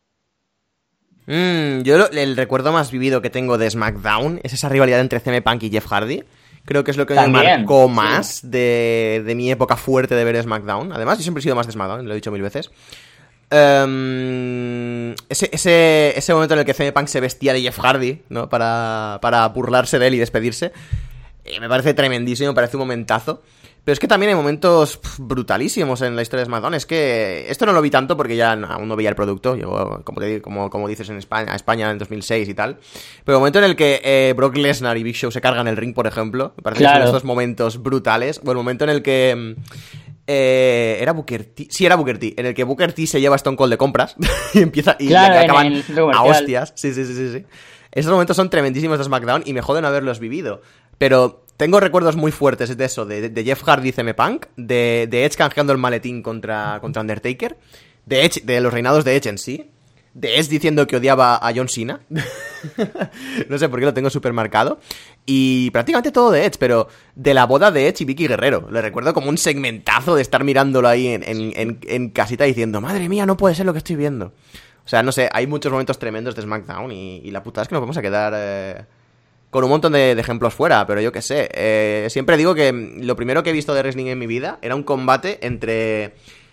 Mm, yo lo, el recuerdo más vivido que tengo de SmackDown es esa rivalidad entre C M Punk y Jeff Hardy. Creo que es lo que También, me marcó más sí. de, de mi época fuerte de ver SmackDown. Además, yo siempre he sido más de SmackDown, lo he dicho mil veces. Um, ese, ese, ese momento en el que C M Punk se vestía de Jeff Hardy, ¿no? Para, para burlarse de él y despedirse, eh, me parece tremendísimo, me parece un momentazo. Pero es que también hay momentos pff, brutalísimos en la historia de SmackDown. Es que esto no lo vi tanto porque ya aún no veía el producto. Yo, como, te, como, como dices, en España, España en dos mil seis y tal. Pero el momento en el que eh, Brock Lesnar y Big Show se cargan el ring, por ejemplo, me parece Claro. que son estos momentos brutales. O el momento en el que... Eh, era Booker T. Sí, era Booker T. En el que Booker T se lleva a Stone Cold de compras y empieza y Claro, le en acaban el centro a comercial. hostias. Sí, sí, sí, sí, sí. Esos momentos son tremendísimos de SmackDown y me jode no haberlos vivido. Pero tengo recuerdos muy fuertes de eso, de, de Jeff Hardy y C M Punk, de, de Edge canjeando el maletín contra, contra Undertaker, de Edge, de los reinados de Edge en sí, de Edge diciendo que odiaba a John Cena. No sé por qué lo tengo súper marcado. Y prácticamente todo de Edge, pero de la boda de Edge y Vicky Guerrero. Le recuerdo como un segmentazo de estar mirándolo ahí en, en, en, en casita diciendo, madre mía, no puede ser lo que estoy viendo. O sea, no sé, hay muchos momentos tremendos de SmackDown y, y la putada es que nos vamos a quedar eh, con un montón de, de ejemplos fuera, pero yo qué sé. Eh, siempre digo que lo primero que he visto de wrestling en mi vida era un combate entre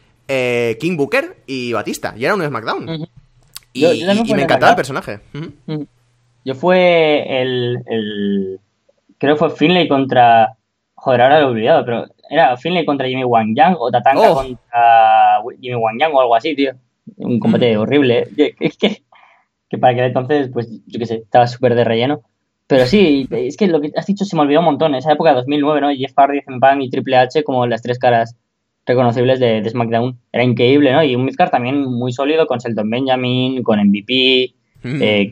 eh, King Booker y Batista, y era un SmackDown. Uh-huh. Y, Yo- yo también y- y fue me de encantaba el SmackDown. personaje. Ujú. Mm. Yo fue el, el... Creo que fue Finlay contra... Joder, ahora lo he olvidado, pero era Finlay contra Jimmy Wang Yang o Tatanka Oh. contra Jimmy Wang Yang o algo así, tío. Un combate Mm. horrible, ¿eh? Que, que, que, que para aquel entonces, pues yo qué sé, estaba súper de relleno. Pero sí, es que lo que has dicho se me olvidó un montón. Esa época, dos mil nueve, ¿no? Jeff Hardy, C M Punk y Triple H como las tres caras reconocibles de, de SmackDown. Era increíble, ¿no? Y un midcard también muy sólido con Shelton Benjamin, con M V P, Mm. eh,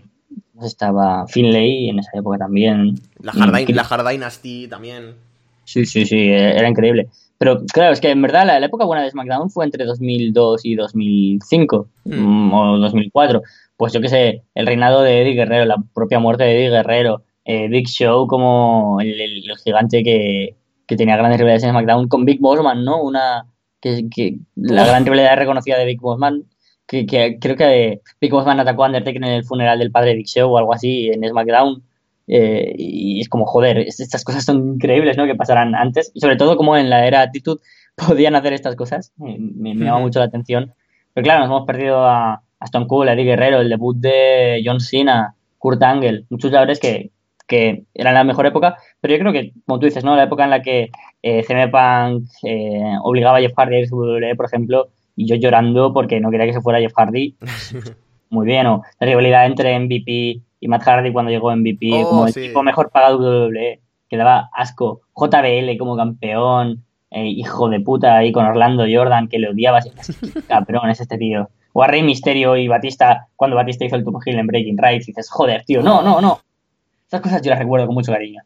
estaba Finlay en esa época también. La Hard, Y- la Hard Dynasty también. Sí, sí, sí, eh, era increíble. Pero claro, es que en verdad la, la época buena de SmackDown fue entre dos mil dos y dos mil cinco Hmm. mm, o dos mil cuatro. Pues yo qué sé, el reinado de Eddie Guerrero, la propia muerte de Eddie Guerrero, eh, Big Show como el, el- el gigante que, que tenía grandes rivalidades en SmackDown con Big Bossman, ¿no? Una que, que la Uf. gran rivalidad reconocida de Big Bossman, que, que creo que Big Bossman atacó a Undertaker en el funeral del padre de Big Show o algo así en SmackDown. Eh, y es como, joder, es- estas cosas son increíbles, ¿no? Que pasarán antes. Y sobre todo como en la era Attitude podían hacer estas cosas. Eh, me, me llama Ujú. mucho la atención. Pero claro, nos hemos perdido a, a Stone Cold, a Eddie Guerrero, el debut de John Cena, Kurt Angle, muchos luchadores que, que eran la mejor época. Pero yo creo que, como tú dices, ¿no? La época en la que eh, C M Punk eh, obligaba a Jeff Hardy a ir a W W E, por ejemplo, y yo llorando porque no quería que se fuera Jeff Hardy. Muy bien, o la rivalidad entre M V P y Matt Hardy cuando llegó M V P, Oh, como el sí. tipo mejor pagado de W W E, que daba asco. J B L como campeón, eh, hijo de puta ahí con Orlando Jordan, que le odiaba. Qué cabrón es este tío. O a Rey Mysterio y Batista, cuando Batista hizo el Tupo Hill en Breaking Rights, y dices, joder, tío, no, no, no. Esas cosas yo las recuerdo con mucho cariño.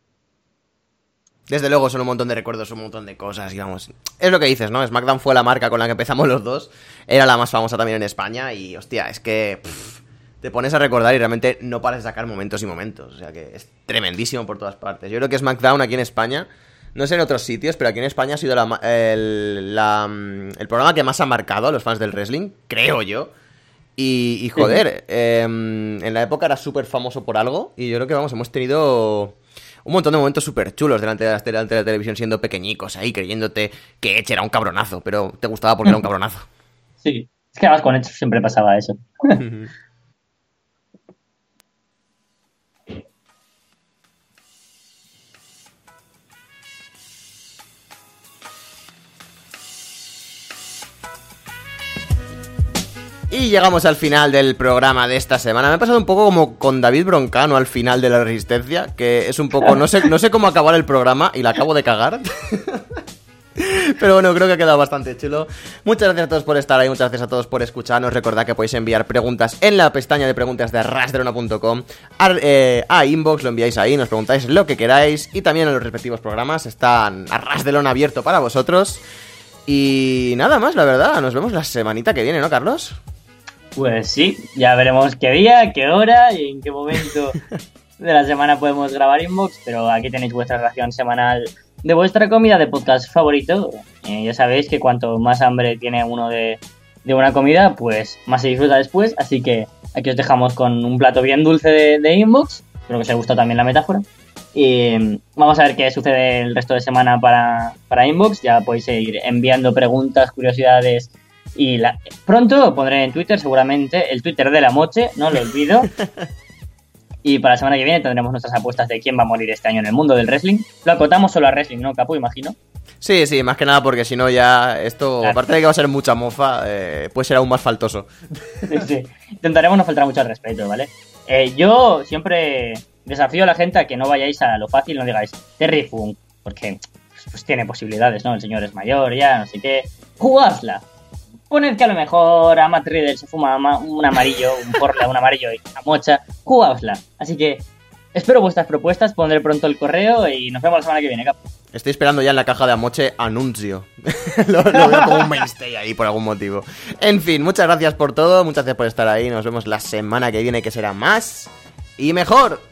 Desde luego son un montón de recuerdos, un montón de cosas, digamos. Es lo que dices, ¿no? SmackDown fue la marca con la que empezamos los dos. Era la más famosa también en España y, hostia, es que pff, te pones a recordar y realmente no paras de sacar momentos y momentos. O sea que es tremendísimo por todas partes. Yo creo que SmackDown aquí en España, no sé en otros sitios, pero aquí en España ha sido la, ma- el, la, mm, el programa que más ha marcado a los fans del wrestling, creo yo. Y, y joder, eh, en la época era súper famoso por algo y yo creo que, vamos, hemos tenido un montón de momentos súper chulos delante de, la, delante de la televisión siendo pequeñicos ahí, creyéndote que Edge era un cabronazo, pero te gustaba porque era un cabronazo. Sí, es que además con Edge siempre pasaba eso. Y llegamos al final del programa de esta semana. Me ha pasado un poco como con David Broncano al final de La Resistencia, que es un poco, no sé, no sé cómo acabar el programa y la acabo de cagar. Pero bueno, creo que ha quedado bastante chulo. Muchas gracias a todos por estar ahí, muchas gracias a todos por escucharnos. Recordad que podéis enviar preguntas en la pestaña de preguntas de arrasderona punto com a, eh, a inbox, lo enviáis ahí, nos preguntáis lo que queráis. Y también en los respectivos programas están Arrasdelona abierto para vosotros. Y nada más, la verdad, nos vemos la semanita que viene, ¿no, Carlos? Pues sí, ya veremos qué día, qué hora y en qué momento de la semana podemos grabar Inbox, pero aquí tenéis vuestra ración semanal de vuestra comida de podcast favorito. Eh, ya sabéis que cuanto más hambre tiene uno de, de una comida, pues más se disfruta después, así que aquí os dejamos con un plato bien dulce de, de Inbox, espero que os haya gustado también la metáfora. Y mm, vamos a ver qué sucede el resto de semana para, para Inbox, ya podéis seguir enviando preguntas, curiosidades. Y la, pronto pondré en Twitter seguramente el Twitter de la Moche, no lo olvido. Y para la semana que viene tendremos nuestras apuestas de quién va a morir este año en el mundo del wrestling. Lo acotamos solo a wrestling, ¿no, Capu? Imagino. Sí, sí, más que nada porque si no ya esto, Claro. aparte de que va a ser mucha mofa, eh, puede ser aún más faltoso. Sí, sí. Intentaremos no faltar mucho al respeto, ¿vale? Eh, yo siempre desafío a la gente a que no vayáis a lo fácil, no digáis Terry Funk, porque pues tiene posibilidades, ¿no? El señor es mayor, ya, no sé qué. Jugadla. Poned que a lo mejor a Matt Riddle se fuma un amarillo, un porla, un amarillo y una mocha. Jugaosla. Así que espero vuestras propuestas, pondré pronto el correo y nos vemos la semana que viene, capo. Estoy esperando ya en la caja de Amoche anuncio. lo, lo veo como un mainstay ahí por algún motivo. En fin, muchas gracias por todo, muchas gracias por estar ahí. Nos vemos la semana que viene, que será más y mejor.